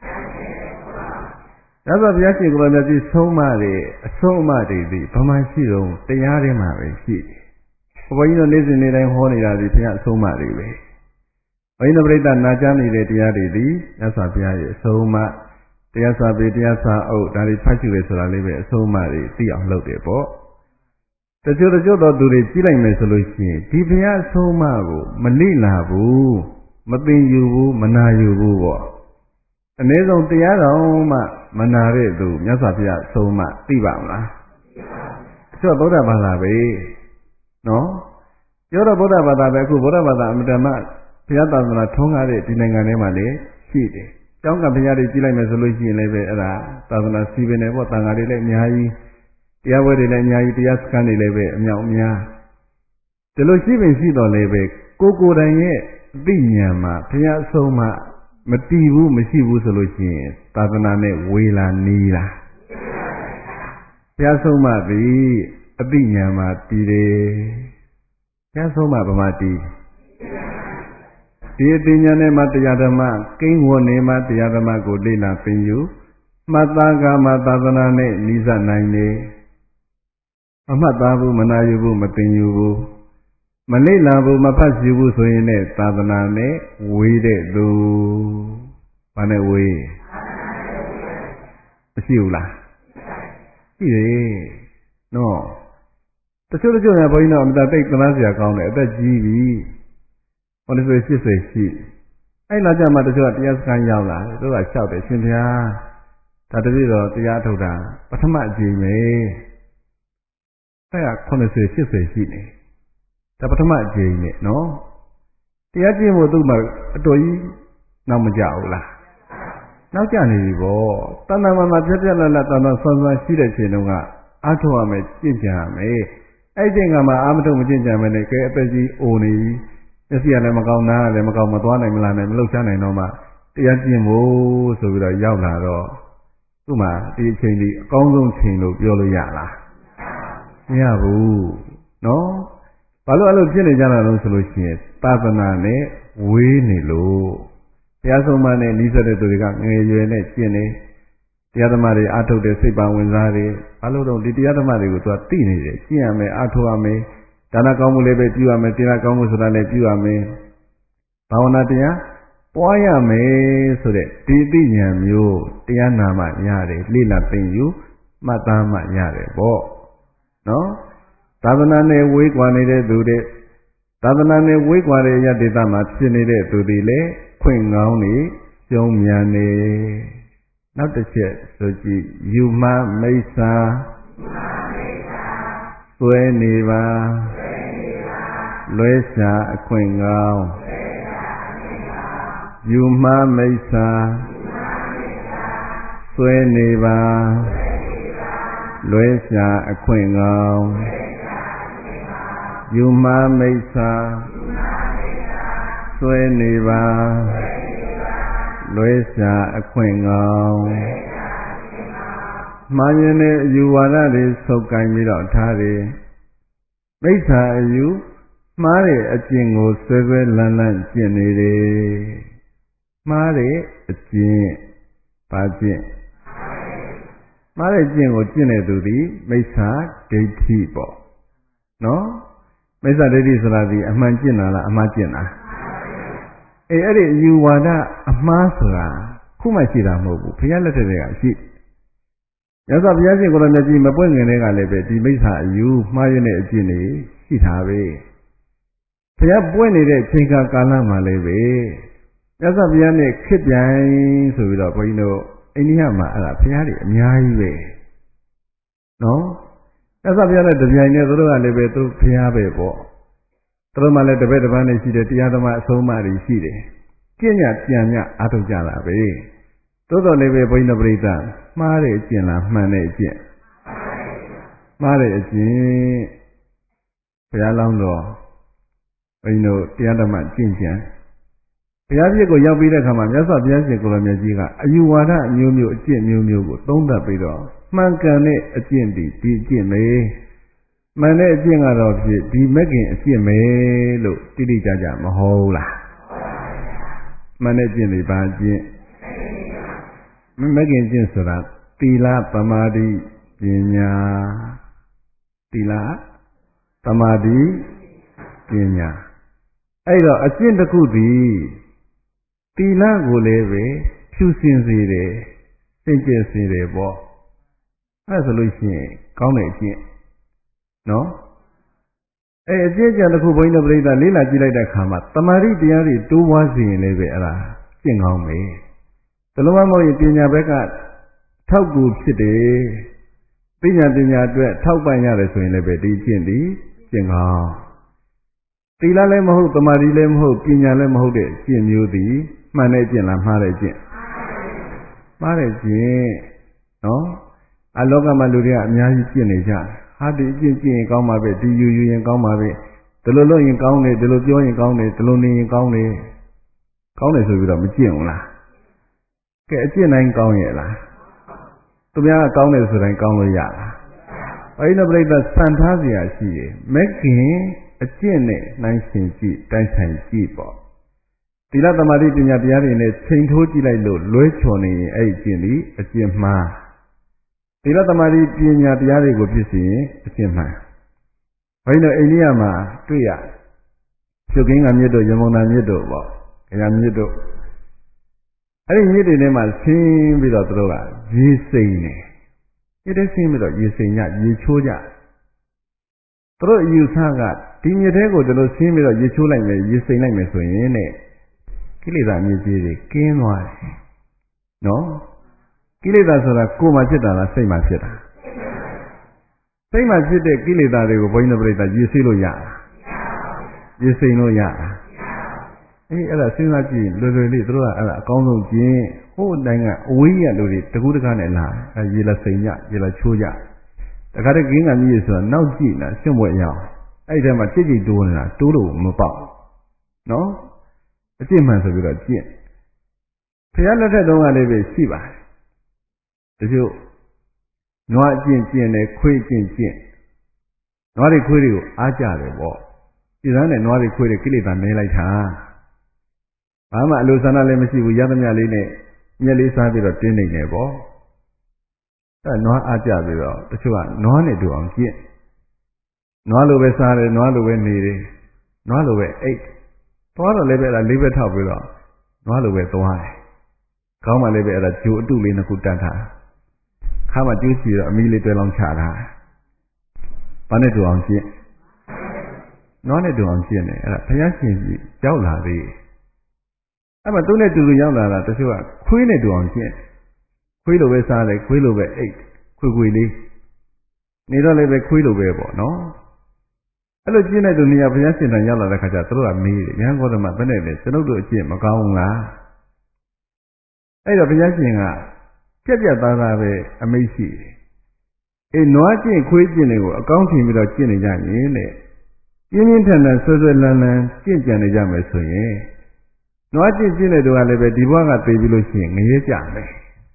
ဒါဆိုဘုရားရှင်ကိုယ်တော်မြတ်ကြီးဆုံးမတဲ့အဆုံးအမတွေဒီဘာမှရှိတော့တရားထဲမှာပဲရှိတယ်။ဘုရားကြီးတို့နေ့စဉ်နေ့တိုင်းဟောနေတာဒီဘုရားအဆုံးအမတွေပဲ။ဘုရားပြိဋ္ဌာနာကြားနေတဲ့တရားတွေဒီမြတ်စွာဘုရားရဲ့အဆုံးအမတရားစာပေတရားစာအုပ်ဒါတွေဖတ်ကြည့်ရဆိုတာလေးပဲအဆုံးအမတွေသိအောင်လုပ်တယ်ပေါ့။တချို့တချို့သောသူတွေကြီးလိုက်မယ်ဆိုလို့ရှိရင်ဒီဘုရားအဆုံးအမကိုမလိလာဘူးမသိယူဘူးမနာယူဘူးပေါ့။အနည်းဆုံးတရားတော်မှမနာတဲ့သူမြတ်စွာဘုရားဆုံးမသိပါမလားသိပါဘူးသူကဗုဒ္ဓဘာသာပဲနော်ပြောတော့ဗုဒ္ဓဘာသာပဲအခုဗုဒ္ဓဘာသာအမြဲတမ်းဘုရားသာသနာထုံးကားတဲ့ဒီနိုင်ငံထဲမှာလည်းရှိတယ်ကျောင်းကဘုရားတွေကြီးလိုက်မယ်ဆိုလို့ရှိရင်လည်းပဲအဲ့ဒါသာသနာစီပင်တယ်ပေါ့တန်ဃာတွေလည်းအများကြီးတရားပွဲတွေလည်းအများကြီးတရားစခန်းတွေလည်းပဲအမြောက်အများဒီလိုရှိပင်ရှိတော်လည်းပဲကိုကိုယ်တိုင်ရဲ့အသိဉာဏ်မှာဘုရားဆုံးမမတည်ဘူးမရှိဘူးဆိုလို့ရှိရင်သာသနာနဲ့ဝေလာနီးလားဘုရားဆုံးမသည်အသိဉာဏ်မှာတည်တယ်ဘုရားဆုံးမဗမာတည်ဒီအသိဉာဏ်နဲ့မှတရားဓမ္မကိန်းဝတ်နေမှတရားဓမ္မကိုလေ့လာသင်ယူမှတ်သားကမှသာသနာနဲ့နိစ္စနိုင်တယ်မမှတ်သားဘူးမနာယူဘူးမသင်ယူဘူးမလေ့လာဘူးမဖတ်ယူဘူးဆိုရင်လည်းသာသနာနဲ့ဝေးတဲ့သူဘာနဲ့ဝေးမရှိဘူးလားရှိတယ်နော်တချို့တချို့ကဘုန်းကြီးတို့အမတသိသနာစရာကောင်းတယ်အသက်ကြီးပြီဟောဒီဆိုရှစ်ဆယ်ရှိအဲ့လာကြမှာတချို့ကတရားစခန်းရောက်လာတယ်တို့ကလျှောက်တယ်ရှင်ဘုရားဒါတပြည့်တော့တရားထုတ်တာပထမအကြိမ်ပဲအဲ့ကခုနှစ်ဆယ်ရှစ်ဆယ်ရှိနေဒါပထမအကြိမ်နဲ့နော်တရားကျင့်ဖို့သူ့မှာအတော်ကြီးနောက်မကြဘူးလားနောက်ကျနေပြီပေါ့တဏ္ဍာမမှာပြက်ပြက်လက်လက်တဏ္ဍာဆွမ်းဆွမ်းရှိတဲ့ချိန်တုန်းကအားထုတ်ရမယ်ကျင့်ကြံရမယ်အဲ့ဒီကမှအာမထုတ်မကျင့်ကြံမယ်နဲ့ကဲအသက်ကြီးအိုနေပြီမျက်စိကလည်းမကောင်းနားကလည်းမကောင်းမသွားနိုင်မလားနဲ့မလှုပ်ရှားနိုင်တော့မှတရားကျင့်ဖို့ဆိုပြီးတော့ရောက်လာတော့သူ့မှာဒီအချိန်ဒီအကောင်းဆုံးချိန်လို့ပြောလို့ရလားမရဘူးနော်ဘာလို့အဲ့လိုဖြစ်နေကြတာလဲဆိုလို့ရှိရင်သာသနာနဲ့ဝေးနေလို့တရားဆုံးမနဲ့နီးစပ်တဲ့သူတွေကငယ်ရွယ်နဲ့ကျင့်နေတရားဓမ္မတွေအထုတ်တဲ့စိတ်ပါဝင်စားတွေအလို့တော့ဒီတရားဓမ္မတွေကိုသူကသိနေတယ်ကျင့်ရမယ်အထုတ်ရမယ်ဒါနကောင်းမှုလည်းပဲပြုရမယ်တရားကောင်းမှုဆိုတာလည်းပြုရမယ်ဘာဝနာတရားပွားရမယ်ဆိုတဲ့ဒီသိဉာဏ်မျိုးတရားနာမှရတယ်လိလသိယူမှတ်သားမှရတယ်ပေါ့နော်သာသနာနဲ့ဝေးကွာနေတဲ့သူတွေသာသနာနဲ့ဝေးကွာတဲ့ရတ္တိတမှာဖြစ်နေတဲ့သူတွေလည်းခွင့်ကောင်းနေကျုံမြန်နေနောက်တစ်ချက်ဆိုကြည့်ယူမမိစ္ဆာသွဲနေပါလွဲရှာအခွင့်ကောင်းယူမမိစ္ဆာသွဲနေပါလွဲရှာအခွင့်ကောင်းယူမမိစ္ဆာသွဲနေပါလွဲရှာအခွင့်ကောင်းမှားရင်တဲ့အယူဝါဒတွေဆုပ်ကိုင်ပြီးတော့ထားတယ်မိစ္ဆာအယူမှားတဲ့အကျင့်ကိုဆွဲဆွဲလန်းလန်းကျင့်နေတယ်မှားတဲ့အကျင့်ဘာကျင့်မှားတဲ့ကျင့်ကိုကျင့်တဲ့သူသည်မိစ္ဆာဒိဋ္ဌိပေါ့နော်မိစ္ဆာဒိဋ္ဌိဆိုတာဒီအမှန်ကျင့်တာလားအမှားကျင့်တာအေးအဲ့ဒီအယူဝါဒအမှားဆိုတာခုမှရှိတာမဟုတ်ဘူးဘုရားလက်ထက်ကရှိရသော်ဘုရားရှင်ကိုယ်တော်မြတ်ကြီးမပွင့်ငင်တဲ့ကလည်းပဲဒီမိစ္ဆာအယူမှားရတဲ့အကျင့်တွေရှိတာပဲဘုရားပွင့်နေတဲ့အချိန်ကာလမှာလည်းပဲရသော်ဘုရားနဲ့ခစ်ပြိုင်ဆိုပြီးတော့ဘုန်းကြီးတို့အိန္ဒိယမှာအဲ့ဒါဘုရားတွေအများကြီးပဲနော်ရသော်ဘုရားနဲ့တပြိုင်နဲ့သူတို့ကလည်းပဲသူဘုရားပဲပေါ့သူတို့မှလည်းတပည့်တစ်ပန်းနဲ့ရှိတယ်တရားဓမ္မအဆုံးအမတွေရှိတယ်ကျင့်ညပြန်ညအားထုတ်ကြတာပဲသို့တော်လည်းပဲဘုန်းကြီးတို့ပြိဿမှားတဲ့အကျင့်လားမှန်တဲ့အကျင့်မှားတဲ့အကျင့်ဘုရားလောင်းတော်ဘုန်းကြီးတို့တရားဓမ္မကျင့်ကြံဘုရားပြည့်ကိုရောက်ပြီးတဲ့အခါမှာမြတ်စွာဘုရားရှင်ကိုယ်တော်မြတ်ကြီးကအယူဝါဒအမျိုးမျိုးအကျင့်မျိုးမျိုးကိုသုံးသပ်ပြီးတော့မှန်ကန်တဲ့အကျင့်ဒီဒီအကျင့်ပဲမှန်တဲ့အကျင့်ကတော့ဖြစ်ဒီမဂ်ခင်အကျင့်ပဲလို့တိတိကျကျမဟုတ်လားမှန်တဲ့အကျင့်တွေဘာအကျင့်မဂ်ခင်အကျင့်ဆိုတာသီလသမာဓိပညာသီလသမာဓိပညာအဲ့တော့အကျင့်တစ်ခုသည်သီလကိုလည်းပဲဖြူစင်စေတယ်စိတ်ကျက်စေတယ်ပေါ့အဲ့ဆိုလို့ရှိရင်ကောင်းတဲ့အကျင့်နော်အဲ့အကျင့်ကြံတစ်ခုဘုန်းကြီးတို့ပြိဿလေးလာကြည့်လိုက်တဲ့အခါမှာတမာတိတရားတွေတိုးပွားစေရင်လည်းပဲအဲ့ဒါကျင့်ကောင်းပဲတလုံးမမဟုတ်ရင်ပညာဘက်ကထောက်ကူဖြစ်တယ်ပညာပညာအတွက်ထောက်ပံ့ရတယ်ဆိုရင်လည်းပဲဒီကျင့်ဒီကျင့်ကောင်းသီလလည်းမဟုတ်တမာတိလည်းမဟုတ်ပညာလည်းမဟုတ်တဲ့ကျင့်မျိုးသည်မှန်တဲ့ကျင့်လားမှားတဲ့ကျင့်မှားတဲ့ကျင့်နော်အလောကမှာလူတွေကအများကြီးကျင့်နေကြဟာဒီအကျင့်ကျင့်ရင်ကောင်းပါပဲဒီယူယူရင်ကောင်းပါပဲဒီလိုလုပ်ရင်ကောင်းတယ်ဒီလိုပြောရင်ကောင်းတယ်ဒီလိုနေရင်ကောင်းတယ်ကောင်းတယ်ဆိုပြီးတော့မကျင့်ဘူးလားကဲအကျင့်တိုင်းကောင်းရဲ့လားသူများကကောင်းတယ်ဆိုတိုင်းကောင်းလို့ရလားဘိနပရိသတ်စံထားเสียရှိရဲ့မက်ခင်အကျင့်နဲ့နှိုင်းရှင်ကြည့်တိုင်းဆိုင်ကြည့်ပေါ့သီလသမာဓိပညာတရားတွေနဲ့ချိန်ထိုးကြည့်လိုက်လို့လွဲချော်နေရင်အဲ့ဒီကျင့်ဒီအကျင့်မှားသီလသမာဓိပညာတရားတွေကိုဖြစ်စေရင်အကျင့်မှန်ဘိန်းတို့အိန္ဒိယမှာတွေ့ရဖြုတ်ကင်းကမြစ်တို့ရမုံနာမြစ်တို့ပေါ့အရာမြစ်တို့အဲ့ဒီမြစ်တွေထဲမှာဆင်းပြီးတော့သူတို့ကရေစိမ်နေမြစ်ထဲဆင်းပြီးတော့ရေစိမ်ညရေချိုးကြသူတို့အယူဆကဒီမြစ်ထဲကိုဒီလိုဆင်းပြီးတော့ရေချိုးလိုက်မယ်ရေစိမ်လိုက်မယ်ဆိုရင်တဲ့ကိလေသာမြစ်ကြီးတွေကင်းသွားတယ်နော်ကိလေသာဆိုတာကိုယ်မှာဖြစ်တာလားစိတ်မှာဖြစ်တာစိတ်မှာဖြစ်တဲ့ကိလေသာတွေကိုဘုန်းကြီးတို့ပြိဿရေစိမ့်လို့ရလားရေစိမ့်လို့ရလားအေးအဲ့ဒါစဉ်းစားကြည့်လွယ်လွယ်လေးသူတို့ကအဲ့ဒါအကောင်းဆုံးကျင့်ဟိုတိုင်းကအဝေးရလူတွေတကူးတကားနဲ့လာအဲရေလာစိမ့်ကြရေလာချိုးကြတခါတည်းကင်းကမြည်ဆိုတာနောက်ကြည့်လာရှင်းပွဲရအောင်အဲ့ဒီထဲမှာကြိတ်ကြိတ်တိုးနေတာတိုးလို့မပေါက်နော်အကျင့်မှန်ဆိုပြီးတော့ကျင့်ဘုရားလက်ထက်တုန်းကလည်းပဲရှိပါတယ်တချို့နွားအကျင့်ကျင့်တယ်ခွေးအကျင့်ကျင့်နွားတွေခွေးတွေကိုအားကြတယ်ပေါ့ဒီသားနဲ့နွားတွေခွေးတွေကိလေသာမဲလိုက်တာဘာမှအလိုဆန္ဒလည်းမရှိဘူးရသမျှလေးနဲ့မျက်လေးစားပြီးတော့တင်းနေနေပေါ့အဲနွားအားကြပြီးတော့တချို့ကနွားနဲ့တူအောင်ကျင့်နွားလိုပဲစားတယ်နွားလိုပဲနေတယ်နွားလိုပဲအိတ်သွားတော့လည်းပဲအဲ့ဒါလေးပဲထောက်ပြီးတော့နွားလိုပဲသွားတယ်ခေါင်းမှလည်းပဲအဲ့ဒါဂျိုအတုလေးနှစ်ခုတန်းထားခါမှကျူးစီတော့အမီးလေးတွဲလောင်းချတာဘာနဲ့တူအောင်ကျင့်နွားနဲ့တူအောင်ကျင့်တယ်အဲ့ဒါဘုရားရှင်ကြီးရောက်လာသေးအဲ့မှာသူနဲ့တူတူရောက်လာတာတချို့ကခွေးနဲ့တူအောင်ကျင့်ခွေးလိုပဲစားတယ်ခွေးလိုပဲအိတ်ခွေခွေလေးနေတော့လည်းပဲခွေးလိုပဲပေါ့နော်အဲ့လိုကျင့်တဲ့သူနေရာဘုရားရှင်တန်ရောက်လာတဲ့ခါကျသူတို့ကမေးတယ်ရဟန်းဂေါတမဘယ်နဲ့လဲကျွန်ုပ်တို့အကျင့်မကောင်းဘူးလားအဲ့တော့ဘုရားရှင်ကပြက်ပြက်သားသားပဲအမိန့်ရှိတယ်အေးနွားကျင့်ခွေးကျင့်တွေကိုအကောင်းထင်ပြီးတော့ကျင့်နေကြရင်တဲ့ပြင်းပြင်းထန်ထန်ဆွဲဆွဲလန်းလန်းကျင့်ကြံနေကြမယ်ဆိုရင်နွားကျင့်ကျင့်တဲ့သူကလည်းပဲဒီဘဝကသိပြီးလို့ရှိရင်ငရဲကြမယ်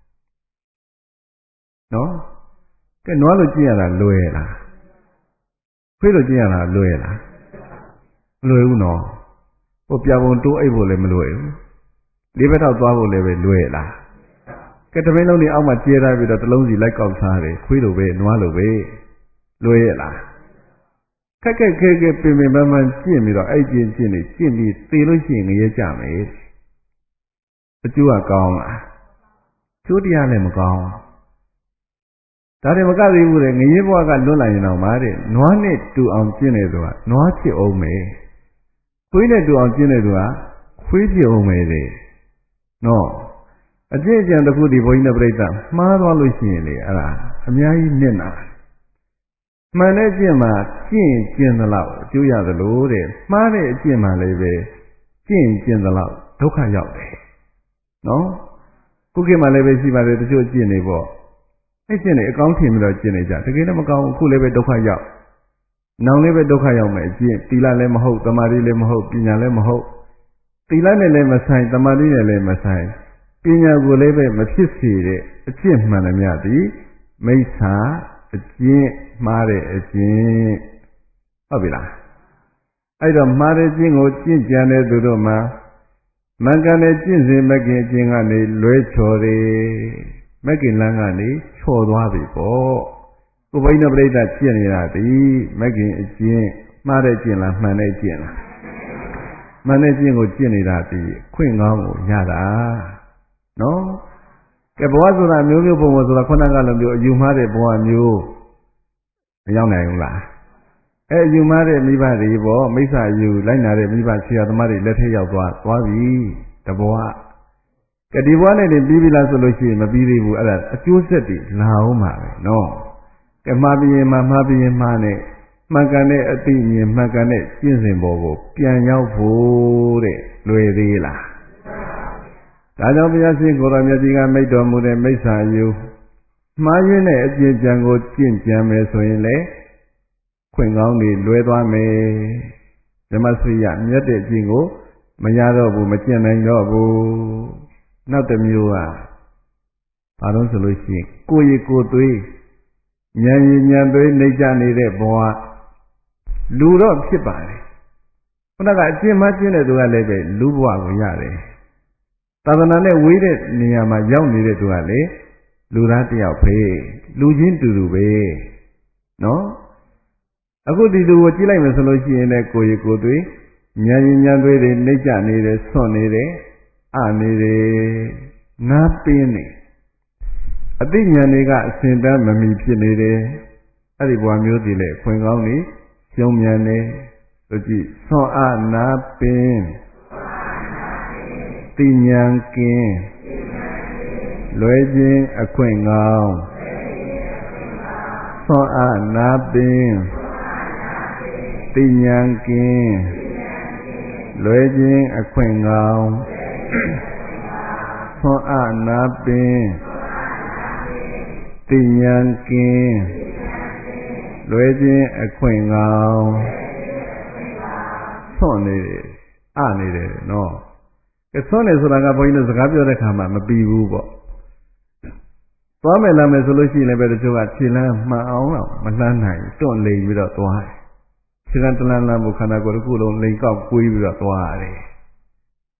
နော်ကဲနွားလိုကျင့်ရတာလွယ်လားခွေးလိုကျင့်ရတာလွယ်လားမလွယ်ဘူးနော်ဟိုပြပုံတိုးအိပ်ဖို့လည်းမလွယ်ဘူးလေးဘက်တော့သွားဖို့လည်းပဲလွယ်လားကဲတပင်းလုံးနေအောက်မှာကျဲထားပြီးတော့တလုံးစီလိုက်ကောက်စားတယ်ခွေးလိုပဲနွားလိုပဲလွယ်ရလားခက်ခက်ခဲခဲပင်ပင်ပန်းပန်းကျင့်ပြီးတော့အဲ့ကျင့်ကျင့်နေကျင့်ပြီးသေလို့ရှိရင်ငရဲကြမယ်အကျိုးကကောင်းလားကျိုးတရားလည်းမကောင်းဒါတွေမကသေးဘူးလေငရဲဘဝကလွတ်လာရင်တော့မာတဲ့နွားနဲ့တူအောင်ကျင့်နေသူကနွားဖြစ်အောင်မယ်ခွေးနဲ့တူအောင်ကျင့်နေသူကခွေးဖြစ်အောင်မယ်တဲ့နော်အကျင့်အကြံတစ်ခုဒီဘုန်းကြီးနဲ့ပြိဿမှားသွားလို့ရှိရင်လေအဲ့ဒါအများကြီးနစ်နာမှန်တဲ့အကျင့်မှာကျင့်ကျင့်သလောက်အကျိုးရသလိုတဲ့မှားတဲ့အကျင့်မှာလည်းပဲကျင့်ကျင့်သလောက်ဒုက္ခရောက်တယ်နော်ခုခေတ်မှာလည်းပဲရှိပါတယ်တချို့ကျင့်နေပေါ့အဲ့ကျင့်နေအကောင်းထင်ပြီးတော့ကျင့်နေကြတကယ်တော့မကောင်းဘူးခုလည်းပဲဒုက္ခရောက်နောင်လည်းပဲဒုက္ခရောက်မယ်အကျင့်သီလလည်းမဟုတ်သမာဓိလည်းမဟုတ်ပညာလည်းမဟုတ်သီလနဲ့လည်းမဆိုင်သမာဓိနဲ့လည်းမဆိုင်ပညာကိုလည်းပဲမဖြစ်စေတဲ့အကျင့်မှန်တယ်များသည်မိစ္ဆာအကျင့်မှားတဲ့အကျင့်ဟုတ်ပြီလားအဲ့တော့မှားတဲ့ကျင့်ကိုကျင့်ကြံတဲ့သူတို့မှာမင်္ဂန်တဲ့ကျင့်စဉ်မကင်အကျင့်ကနေလွဲချော်တယ်မကင်လန်းကနေချော်သွားပြီပေါ့ကိုဘိန်းနဲ့ပြိဿကျင့်နေတာဒီမကင်အကျင့်မှားတဲ့ကျင့်လားမှန်တဲ့ကျင့်လားမှန်တဲ့ကျင့်ကိုကျင့်နေတာဒီခွင့်ကောင်းကိုရတာနော်ကဲဘဝဆိုတာမျိုးမျိုးပုံပုံဆိုတာခုနကလိုမျိုးအယူမှားတဲ့ဘဝမျိုးမရောက်နိုင်ဘူးလားအဲအယူမှားတဲ့မိဘတွေပေါ့မိစ္ဆာယူလိုက်နာတဲ့မိဘဆရာသမားတွေလက်ထက်ရောက်သွားသွားပြီတဘဝကဲဒီဘဝနဲ့တင်ပြီးပြီလားဆိုလို့ရှိရင်မပြီးသေးဘူးအဲ့ဒါအကျိုးဆက်တွေလာအောင်ပါပဲနော်ကဲမှားပြီးရင်မှားမှားပြီးရင်မှားနဲ့မှန်ကန်တဲ့အသိဉာဏ်မှန်ကန်တဲ့ကျင့်စဉ်ပေါ်ကိုပြန်ရောက်ဖို့တဲ့လွယ်သေးလားဒါကြောင့်ဘုရားရှင်ကိုယ်တော်မြတ်ကြီးကမိတ်တော်မူတဲ့မိစ္ဆာယူမှားယွင်းတဲ့အကျင့်ကြံကိုကျင့်ကြံမယ်ဆိုရင်လေခွင့်ကောင်းတွေလွဲသွားမယ်ဓမ္မစရိယမြတ်တဲ့အကျင့်ကိုမရတော့ဘူးမကျင့်နိုင်တော့ဘူးနောက်တစ်မျိုးကဘာလို့ဆိုလို့ရှိရင်ကိုယ်ရည်ကိုယ်သွေးဉာဏ်ရည်ဉာဏ်သွေးနှိမ့်ချနေတဲ့ဘဝလူတော့ဖြစ်ပါတယ်ခုနကအကျင့်မှကျင့်တဲ့သူကလည်းပဲလူဘဝကိုရတယ်သာသနာနဲ့ဝေးတဲ့နေရာမှာရောက်နေတဲ့သူကလေလူသားတယောက်ပဲလူချင်းတူတူပဲနော်အခုဒီသူကိုကြည့်လိုက်မယ်ဆိုလို့ရှိရင်လည်းကိုယ်ရည်ကိုယ်သွေးဉာဏ်ရည်ဉာဏ်သွေးတွေနှိမ့်ချနေတယ်ဆွန့်နေတယ်အနေတယ်နားပင်းနေအသိဉာဏ်တွေကအစဉ်တန်းမမီဖြစ်နေတယ်အဲ့ဒီဘဝမျိုးတည်လေခွင်ကောင်းနေကျုံမြန်နေဆိုကြည့်ဆွန့်အားနားပင်းသိဉာဏ်ကင်းလွယ်ခြင်းအခွင့်ကောင်းဆွန့်အားနားပင်းသိဉာဏ်ကင်းလွယ်ခြင်းအခွင့်ကောင်းဆွန့်အားနားပင်းသိဉာဏ်ကင်းလွယ်ခြင်းအခွင့်ကောင်းဆွန့်နေတယ်အနေတယ်နော်အဲဆွန့်နေဆိုတာကဘုန်းကြီးတို့စကားပြောတဲ့ခါမှာမပြီးဘူးပေါ့သွားမယ်လာမယ်ဆိုလို့ရှိရင်လည်းပဲတချို့ကခြေလမ်းမှန်အောင်တော့မလှမ်းနိုင်တွန့်လိမ်ပြီးတော့သွားတယ် ခြေလမ်းတလန်းလန်းကိုခန္ဓာကိုယ်တစ်ခုလုံးလိန်ကောက်ကွေးပြီးတော့သွားရတယ်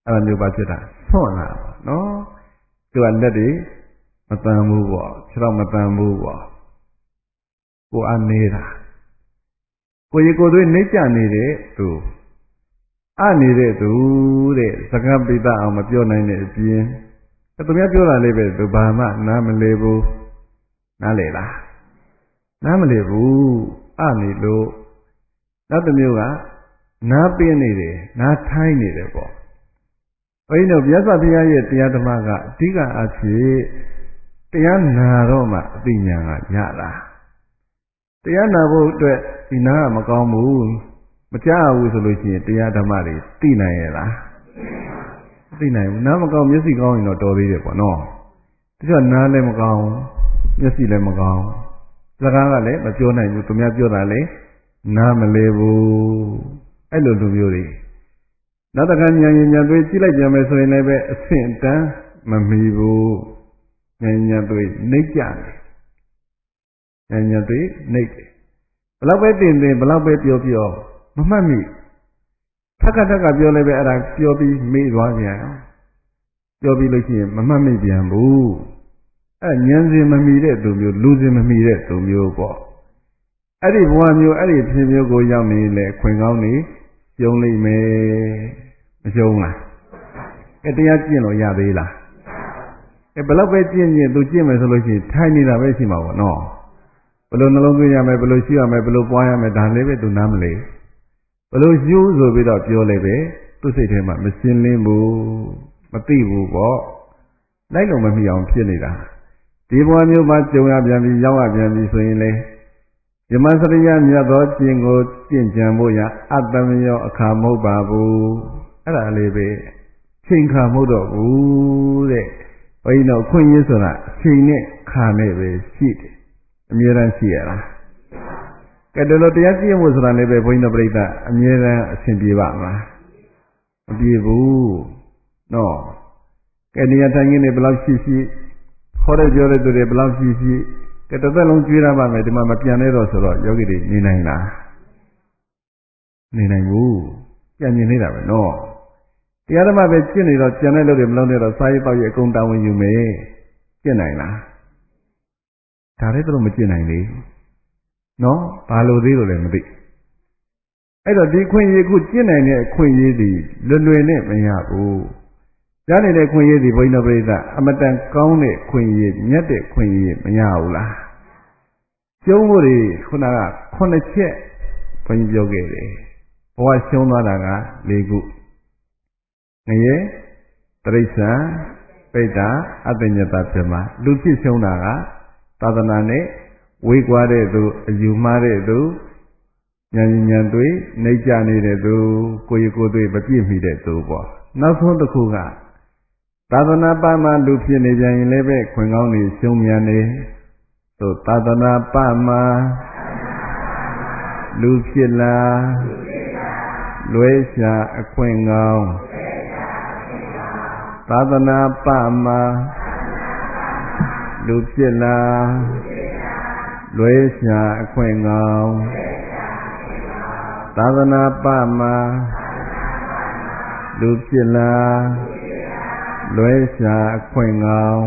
အဲ့လိုမျိုးပါဖြစ်တာဆွန့်လာပါနော်သူကလက်တွေမတန်ဘူးပေါ့ခြေတော့မတန်ဘူးပေါ့ကိုအားနေတာကိုရီကိုသွေးနှိမ့်ကြနေတဲ့သူအနေတဲ့သူတဲ့စကားပိတအောင်မပြောနိုင်တဲ့အပြင်သူများပြောတာလေးပဲသူဘာမှနားမလည်ဘူးနားလေလားနားမလည်ဘူးအနေလို့နောက်တစ်မျိုးကနားပင်းနေတယ်နားထိုင်းနေတယ်ပေါ့ဘုန်းကြီးတို့မြတ်စွာဘုရားရဲ့တရားဓမ္မကအဓိကအဖြစ်တရားနာတော့မှအသိဉာဏ်ကရတာတရားနာဖို့အတွက်ဒီနားကမကောင်းဘူးမကြားဘူးဆိုလို့ရှိရင်တရားဓမ္မတွေသိနိုင်ရဲ့လားမသိနိုင်ဘူးနားမကောင်းမျက်စိကောင်းရင်တော့တော်သေးတယ်ပေါ့နော်တချို့နားလည်းမကောင်းမျက်စိလည်းမကောင်းစကားကလည်းမပြောနိုင်ဘူးသူများပြောတာလည်းနားမလဲဘူးအဲ့လိုလူမျိုးတွေနောက်တစ်ခါဉာဏ်ဉာဏ်သွေးကြည့်လိုက်ကြမယ်ဆိုရင်လည်းပဲအဆင့်တန်းမမီဘူးဉာဏ်ဉာဏ်သွေးနှိမ့်ကြတယ်ဉာဏ်ဉာဏ်သွေးနှိမ့်တယ်ဘလောက်ပဲတင်တင်ဘလောက်ပဲပြောပြောမမှတ်မိထက်ကထက်ကပြောလည်းပဲအဲ့ဒါပြောပြီးမေ့သွားပြန်ပြောပြီးလို့ရှိရင်မမှတ်မိပြန်ဘူးအဲ့ဉာဏ်စဉ်မမီတဲ့သူမျိုးလူစဉ်မမီတဲ့သူမျိုးပေါ့အဲ့ဒီဘဝမျိုးအဲ့ဒီဖြစ်မျိုးကိုရောက်နေလေခွင်ကောင်းနေကျုံလိမ့်မယ်မကျုံလားအဲတရားကျင့်လို့ရသေးလားအဲဘယ်လောက်ပဲကျင့်ကျင့်သူကျင့်မယ်ဆိုလို့ရှိရင်ထိုင်နေတာပဲရှိမှာပေါ့နော်ဘယ်လိုနှလုံးသွင်းရမယ်ဘယ်လိုရှိရမယ်ဘယ်လိုပွားရမယ်ဒါလည်းပဲသူနားမလဲဘယ်လိုယူဆိုပြီးတော့ပြောလိုက်ပဲသူ့စိတ်ထဲမှာမရှင်းလင်းဘူးမသိဘူးပေါ့လိုက်လို့မမိအောင်ဖြစ်နေတာဒီဘဝမျိုးမှာကြုံရပြန်ပြီးရောက်ရပြန်ပြီးဆိုရင်လေဓမ္မစရိယမြတ်သောကျင့်ကိုကျင့်ကြံဖို့ရအတ္တမယောအခါမဟုတ်ပါဘူးအဲ့ဒါလေးပဲချိန်ခါမဟုတ်တော့ဘူးတဲ့ဘုန်းကြီးတို့ခွင့်ရဆိုတာချိန်နဲ့ခါနဲ့ပဲရှိတယ်အမြဲတမ်းရှိရလားကဲဒါလို့တရားကျင့်ဖို့ဆိုတာလည်းပဲဘုန်းကြီးတို့ပြိဿအမြဲတမ်းအဆင်ပြေပါမလားမပြေဘူးနော်ကဲနေရာထိုင်ခင်းတွေဘယ်လောက်ရှိရှိခေါ်တဲ့ပြောတဲ့သူတွေဘယ်လောက်ရှိရှိကဲတစ်သက်လုံးကျွေးရပါမယ်ဒီမှာမပြန်လဲတော့ဆိုတော့ယောဂီတွေနေနိုင်လားနေနိုင်ဘူးပြန်မြင်နေတာပဲနော်တရားဓမ္မပဲကျင့်နေတော့ကျန်တဲ့လူတွေမလုံးနဲ့တော့စာရေးပေါက်ရဲ့အကုန်တာဝန်ယူမယ်ကျင့်နိုင်လားဒါလည်းတော့မကျင့်နိုင်လေနော်ဘာလို့သေးလို့လည်းမသိအဲ့တော့ဒီခွင့်ရခုကျင့်နိုင်တဲ့အခွင့်အရေးဒီလွယ်လွယ်နဲ့မရဘူးကြားနေတဲ့ခွင့်ရည်ဒီဘုန်းကြီးတို့ပြိဿအမတန်ကောင်းတဲ့ခွင့်ရည်မြတ်တဲ့ခွင့်ရည်မရဘူးလားကျုံးဖို့တွေခုနကခုနှစ်ချက်ဘုန်းကြီးပြောခဲ့တယ်ဘဝရှုံးသွားတာက၄ခုငရဲတရိစ္ဆာန်ပိဋ္ဌာအတ္တညတပြမလူဖြစ်ရှုံးတာကသာသနာနဲ့ဝေးကွာတဲ့သူအယူမှားတဲ့သူဉာဏ်ဉာဏ်တွေနှိမ့်ကြနေတဲ့သူကိုယ်ရကိုယ်တွေမပြည့်မီတဲ့သူပေါ့နောက်ဆုံးတစ်ခုကသာသနာပမှာလူဖြစ်နေကြရင်လည်းပဲခွင်ကောင်းနေရှုံးမြန်နေသို့သာသနာပမှာလူဖြစ်လာလွဲရှာအခွင့်ကောင်းသာသနာပမှာလူဖြစ်လာလွဲရှာအခွင့်ကောင်းသာသနာပမှာလူဖြစ်လာလွဲရှာအခွင့်ကောင်း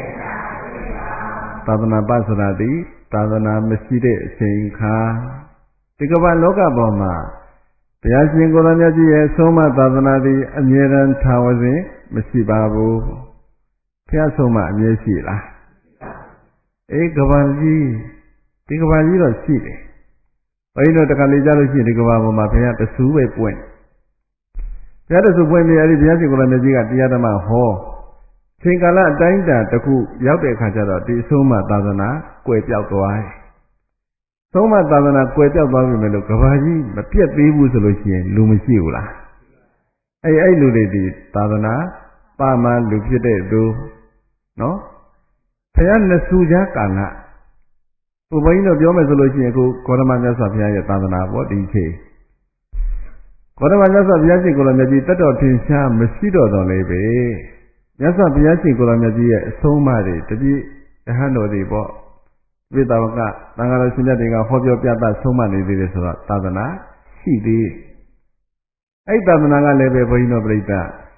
သာသနာပဆိုတာဒီသာသနာမရှိတဲ့အချိန်ခါဒီကမ္ဘာလောကပေါ်မှာတရားရှင်ကိုယ်တော်မြတ်ကြီးရဲ့ဆုံးမသာသနာသည်အမြဲတမ်းထာဝစဉ်မရှိပါဘူးဘုရားဆုံးမအမြဲရှိလားအေးကမ္ဘာကြီးဒီကမ္ဘာကြီးတော့ရှိတယ်ဘုန်းကြီးတို့တခါလေကြားလို့ရှိရင်ဒီကမ္ဘာပေါ်မှာဘုရားတဆူပဲပွင့်ဘုရားတဆူပွင့်ပြီးအဲဒီဘုရားရှင်ကိုယ်တော်မြတ်ကြီးကတရားဓမ္မဟောချိန်ကာလအတိုင်းအတာတစ်ခုရောက်တဲ့အခါကျတော့ဒီဆုံးမသာသနာကွယ်ပြောက်သွားတယ်ဆုံးမသာသနာကွယ်ပြောက်သွားပြီမဲ့လို့ကဘာကြီးမပြတ်သေးဘူးဆိုလို့ရှိရင်လူမရှိဘူးလားအဲ့အဲ့လူတွေဒီသာသနာပါမလူဖြစ်တဲ့သူနော်ဘုရားနဆူကြကာလဘုဘင်းတို့ပြောမယ်ဆိုလို့ရှိရင်အခုဂေါတမမြတ်စွာဘုရားရဲ့သာသနာပေါ့ဒီခေတ်ဂေါတမမြတ်စွာဘုရားရှင်ကိုယ်တော်မြတ်ကြီးတတ်တော်ထင်ရှားမရှိတော့တော်လေပဲမြတ်စွာဘုရားရှင်ကိုယ်တော်မြတ်ကြီးရဲ့အဆုံးအမတွေတတိရဟန်းတော်တွေပေါ့ဝိသဝကသံဃာတော်ရှင်မြတ်တွေကဟောပြောပြသဆုံးမနေသေးတယ်ဆိုတော့သာသနာရှိသေးအဲ့သာသနာကလည်းပဲဘုန်းကြီးတို့ပြိဿ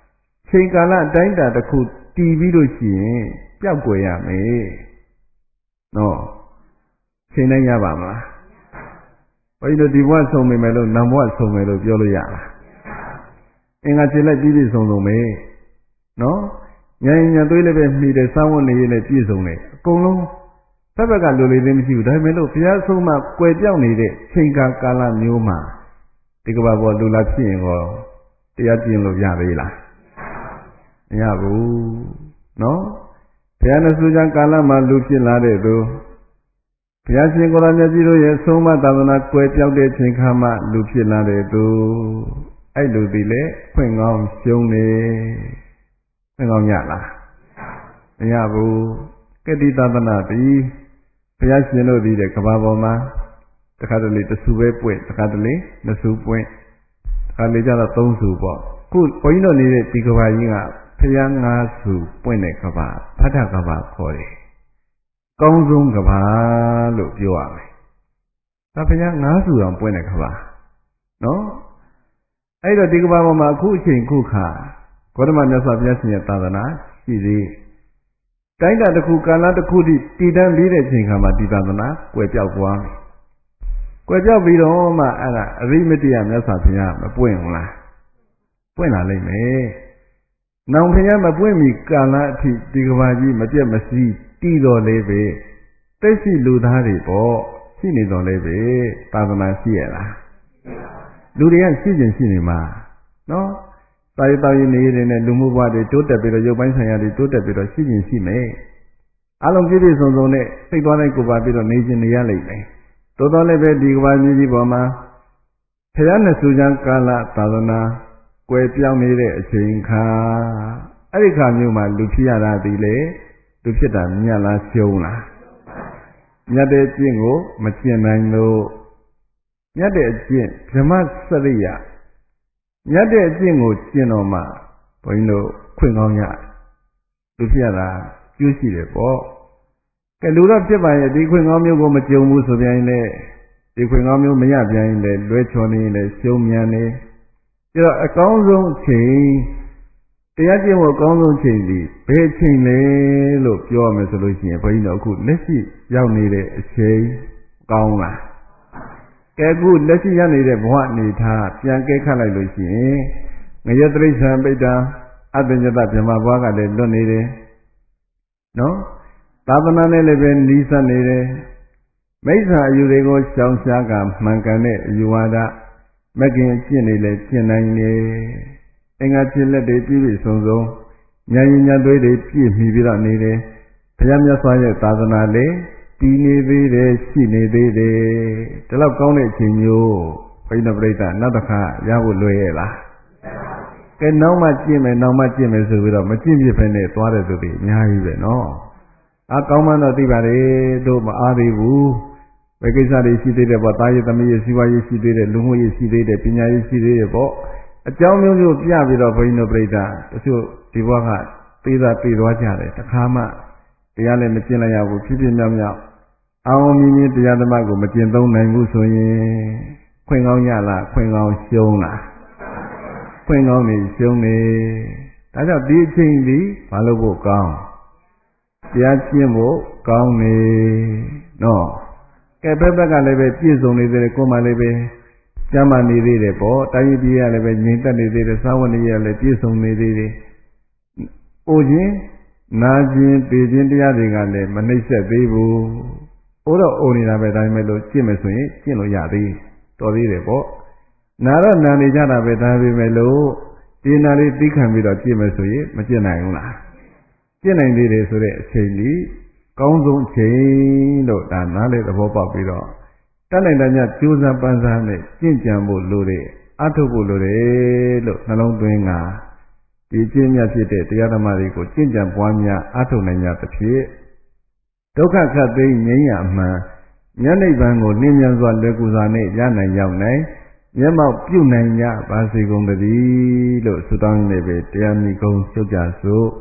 ချိန်ကာလအတိုင်းတာတစ်ခုတည်ပြီးလို့ရှိရင်ပျောက်ကွယ်ရမယ်နော်ချိန်နိုင်ရပါမလားဘယ်လိုဒီဘဝဆုံးမိမယ်လို့နံဘဝဆုံးမယ်လို့ပြောလို့ရလားအင်္ဂါခြေလိုက်ပြီးပြီဆုံးဆုံးမယ်နော်ဉာဏ်ဉာဏ်သွေးလည်းပဲမှီတယ်စောင်းဝင်နေရလည်းပြည့်စုံတယ်အကုန်လုံးဘက်ဘက်ကလူလေးသိမရှိဘူးဒါပေမဲ့လို့ဘုရားဆုံးမကွယ်ပြောက်နေတဲ့ချိန်ကာကာလမျိုးမှာဒီကဘာပေါ်လူလာဖြစ်ရင်ရောတရားကျင့်လို့ရသေးလားမရဘူးနော်ဘုရားနဲ့ဆိုကြကာလမှာလူဖြစ်လာတဲ့သူဘုရားရှင်ကိုယ်တော်မြတ်ကြီးတို့ရဲ့ဆုံးမသာသနာကွယ်ပြောက်တဲ့ချိန်ခါမှလူဖြစ်လာတဲ့သူအဲ့လူဒီလေခွင့်ကောင်းရှုံးနေခွင့်ကောင်းရလားမရဘူးကတိသာသနာတိဘုရားရှင်တို့ဒီတဲ့ကဘာပေါ်မှာတခါတလေတဆူပဲပွင့်တခါတလေနှစ်ဆူပွင့်တခါလေကျတော့သုံးဆူပေါ့ခုဘုန်းကြီးတို့နေတဲ့ဒီကဘာကြီးကဘုရားငါးဆူပွင့်တဲ့ကဘာဖတ်တာကဘာခေါ်တယ်ကောင်းဆုံးကဘာလို့ပြောရမယ်ဒါဘုရားငါးဆူအောင်ပွင့်တဲ့ကဘာနော်အဲ့တော့ဒီကဘာပေါ်မှာအခုအချိန်ခုခါဂေါတမမြတ်စွာဘုရားရှင်ရဲ့သာသနာရှိသေးတိုင်းတာတစ်ခုကာလတစ်ခုတည်တည်တံ့ပြီးတဲ့ချိန်ခါမှာဒီသာသနာကွယ်ပြောက်သွားမယ်ကွယ်ပြောက်ပြီးတော့မှအဲ့ဒါအရိမတိယမြတ်စွာဘုရားမပွင့်ဘူးလားပွင့်လာလိမ့်မယ်နောင်ဘုရားမပွင့်မီကာလအထိဒီကဘာကြီးမပြတ်မစည်းတည်တော်လေးပဲသိရှိလူသားတွေပေါ့ရှိနေတော်လေးပဲသာသနာရှိရလားလူတွေကရှိခြင်းရှိနေမှာနော်တာယတာယနေရတဲ့လူမှုဘဝတွေတိုးတက်ပြီးတော့ရုပ်ပိုင်းဆိုင်ရာတွေတိုးတက်ပြီးတော့ရှိခြင်းရှိမယ်အလုံးပြည့်ပြည့်စုံစုံနဲ့စိတ်သွားတိုင်းကိုယ်ပါပြီးတော့နေခြင်းနေရလိမ့်မယ်သို့တော်လည်းပဲဒီကဘာကြီးကြီးပေါ်မှာဘုရားနဲ့ဆူချမ်းကာလသာသနာကွယ်ပြောင်းနေတဲ့အချိန်ခါအဲ့ဒီခါမျိုးမှာလူဖြစ်ရတာဒီလေလူဖြစ်တာမြတ်လားရှုံးလားမြတ်တဲ့အကျင့်ကိုမကျင့်နိုင်လို့မြတ်တဲ့အကျင့်ဓမ္မစရိယမြတ်တဲ့အကျင့်ကိုကျင့်တော့မှဘုန်းကြီးတို့ခွင့်ကောင်းရလူဖြစ်ရတာကျိုးရှိတယ်ပေါ့ကဲလူတော့ဖြစ်ပါရဲ့ဒီခွင့်ကောင်းမျိုးကိုမကြုံဘူးဆိုပြန်ရင်လည်းဒီခွင့်ကောင်းမျိုးမရပြန်ရင်လည်းလွဲချော်နေရင်လည်းရှုံးမြန်နေပြီးတော့အကောင်းဆုံးချိန်တရားကျင့်ဖို့အကောင်းဆုံးချိန်ဒီဘယ်ချိန်လဲလို့ပြောရမယ်ဆိုလို့ရှိရင်ဘုန်းကြီးတို့အခုလက်ရှိရောက်နေတဲ့အချိန်ကောင်းလားကဲအခုလက်ရှိရနေတဲ့ဘဝအနေထားပြန်ကဲခတ်လိုက်လို့ရှိရင်ငရဲတိရစ္ဆာန်ပိဋ္ဌာအတ္တညတဗြဟ္မာဘဝကလည်းလွတ်နေတယ်နော်သာသနာနဲ့လည်းပဲနီးစပ်နေတယ်မိစ္ဆာအယူတွေကိုရှောင်ရှားကမှန်ကန်တဲ့အယူဝါဒမကင်ကျင့်နေလေကျင့်နိုင်နေအင်္ဂါခြေလက်တွေပြည့်ပြည့်စုံစုံဉာဏ်ရည်ဉာဏ်သွေးတွေပြည့်မီပြီးတော့နေတယ်ဘုရားမြတ်စွာရဲ့သာသနာလေးတည်နေသေးတယ်ရှိနေသေးတယ်ဒီလောက်ကောင်းတဲ့အချိန်မျိုးဘုရားပြိဋ္ဌာနောက်တစ်ခါရဖို့လွယ်ရဲ့လားကဲနောက်မှကျင့်မယ်နောက်မှကျင့်မယ်ဆိုပြီးတော့မကျင့်ပြဖက်နဲ့သွားတဲ့သူတွေအများကြီးပဲနော်အကောင်းမှတော့သိပါတယ်တို့မအားသေးဘူးဘယ်ကိစ္စတွေရှိသေးတယ်ပေါ့တာရသမီးရစီဝါရေးရှိသေးတယ်လူမှုရေးရှိသေးတယ်ပညာရေးရှိသေးတယ်ပေါ့အကြောင်းမျိုးမျိုးပြပြီးတော့ဘုန်းကြီးတို့ပြိဋ္ဌာတချို့ဒီဘဝကသေးသာပြေးသွားကြတယ်တခါမှတရားလည်းမကျင့်လိုက်ရဘူးဖြစ်ဖြစ်မြောက်မြောက်အောင်မြင်မြင်တရားဓမ္မကိုမကျင့်သုံးနိုင်ဘူးဆိုရင်ခွင့်ကောင်းရလားခွင့်ကောင်းရှုံးလားခွင့်ကောင်းနေရှုံးနေဒါကြောင့်ဒီအချိန်ဒီမလုပ်ဖို့ကောင်းတရားကျင့်ဖို့ကောင်းနေနော်ကဲဘက်ဘက်ကလည်းပဲပြည့်စုံနေသေးတယ်ကိုယ်မှလည်းပဲကျမ်းမာနေသေးတယ်ပေါ့တိုင်းပြည်ရလည်းပဲငြိမ်သက်နေသေးတယ်သာဝတိရလည်းပြည့်စုံနေသေးတယ်အိုခြင်းနာခြင်းပေခြင်းတရားတွေကလည်းမနှိမ့်ဆက်သေးဘူးအိုတော့အိုနေတာပဲဒါပေမဲ့လို့ကျင့်မယ်ဆိုရင်ကျင့်လို့ရသေးတော်သေးတယ်ပေါ့နာတော့နာနေကြတာပဲဒါပေမဲ့လို့ဒီနာလေးသိခံပြီးတော့ကျင့်မယ်ဆိုရင်မကျင့်နိုင်ဘူးလားကျင့်နိုင်သေးတယ်ဆိုတဲ့အချိန်ကြီးကောင်းဆုံးအချိန်လို့ဒါနားလေသဘောပေါက်ပြီးတော့တတ်နိုင်တဲ့ညကျိုးစားပန်းစားနဲ့ကျင့်ကြံဖို့လိုတယ်အထုတ်ဖို့လိုတယ်လို့နှလုံးသွင်းတာဒီကျင့်မြတ်ဖြစ်တဲ့တရားဓမ္မတွေကိုကျင့်ကြံပွားများအထုတ်နိုင်ကြသဖြင့်ဒုက္ခခတ်သိမ်းငြိမ်းရမှန်ဉာဏ်နိဗ္ဗာန်ကိုလင်းမြန်စွာလွယ်ကူစွာနဲ့ရနိုင်ရောက်နိုင်မျက်မှောက်ပြုနိုင်ကြပါစေကုန်သတည်းလို့ဆုတောင်းနေပဲတရားမိကုံဆုကြစို့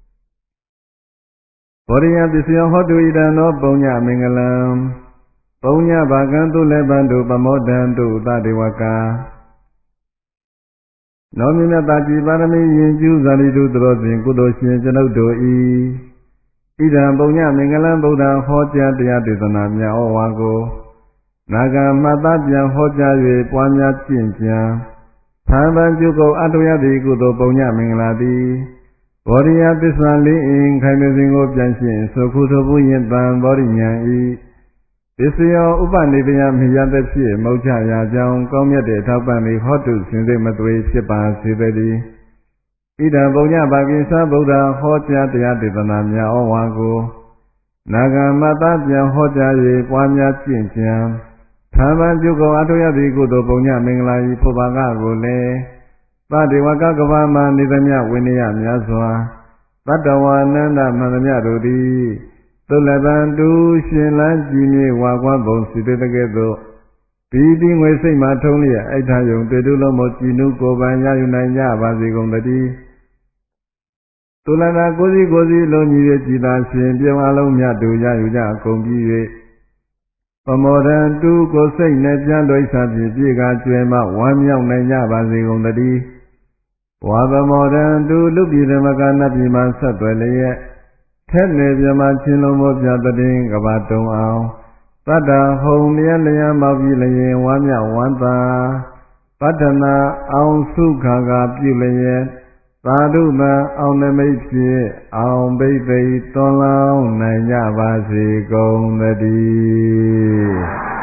ဘောရိယပစ္စယဟောတုဣဒံသောပုံညမင်္ဂလံပုံညဘာကံတုလည်းပံတုပမောဒံတုသတေဝကာနောမြတ်တာကြီးပါရမီယင်ကျူးဇာတိတုသရောစဉ်ကုသိုလ်ရှင်ကျွန်ုပ်တို့ဤဣဒံပုံညမင်္ဂလံဗုဒ္ဓဟောကြားတရားဒေသနာများဩဝါကိုနာဂမှတ်သားပြန်ဟောကြား၍ပွားများကျင့်ကြံသာဗံကျုပ်ကိုအတုယတိကုသိုလ်ပုံညမင်္ဂလာသည်ဘောရိယသစ္စာလေးအင်ခိုင်မြစဉ်ကိုပြန်ရှင်းဆိုခုထိုပုယင်တံဘောရိညာဤသစ္စယောဥပနိဒယမိယသက်ဖြင့်မောချရာကြောင်းကောင်းမြတ်တဲ့ထောက်ပံ့ပြီးဟောတုစင်စစ်မသွေဖြစ်ပါစေတည်းဣဒံပုံညပါကိသဗုဒ္ဓဟောကြားတရားဒေသနာများဩဝါကိုနာဂမတ္တပြန်ဟောကြား၍ပွားများကျင့်ကြံသာမန်ကျုပ်ကအထုယတိကုသိုလ်ပုံညမင်္ဂလာဤဖုဘာကကိုလည်းသတ္တဝကကဘာမနေသမျှဝိနည်းများစွာတတ္တဝါနန္ဒမန္တမြတို့သည်သုလဗံတူရှင်လန်းကြည်မြေဝါကွမ်းပုံစီတဲ့ကဲ့သို့ဒီဒီငွေစိတ်မှထုံးလျက်အိဋ္ဌယုံတေတုလုံးမကြည်နုကိုယ်ပိုင်ရယူနိုင်ကြပါစေကုန်သတည်းသုလနာကိုစီကိုစီလုံးကြီးရဲ့ကြည်သာရှင်ပြုံအလုံးမြတ်တို့ရယူကြအကုန်ပြီး၍ပမောဒံတူကိုစိတ်နဲ့ပြန်တော်ဣသဖြင့်ပြေကကျွဲမှဝမ်းမြောက်နိုင်ကြပါစေကုန်သတည်းဝါပမောဒံတူလူပြည်ဓမ္မကနတ်ပြည်မှဆက်သွယ်လျက်ထက်နေပြမချင်းလုံးမောပြတည်ကဘာတုံအောင်တတ္တဟုံလျက်လျံမောက်ပြီးလျင်ဝမ်းမြောက်ဝမ်းသာပတ္တနာအောင်စုခါကပြုလျက်သာဓုမံအောင်နမိတ်ဖြင့်အောင်ဘိသိသွန်လောင်းနိုင်ကြပါစေကုန်သတည်း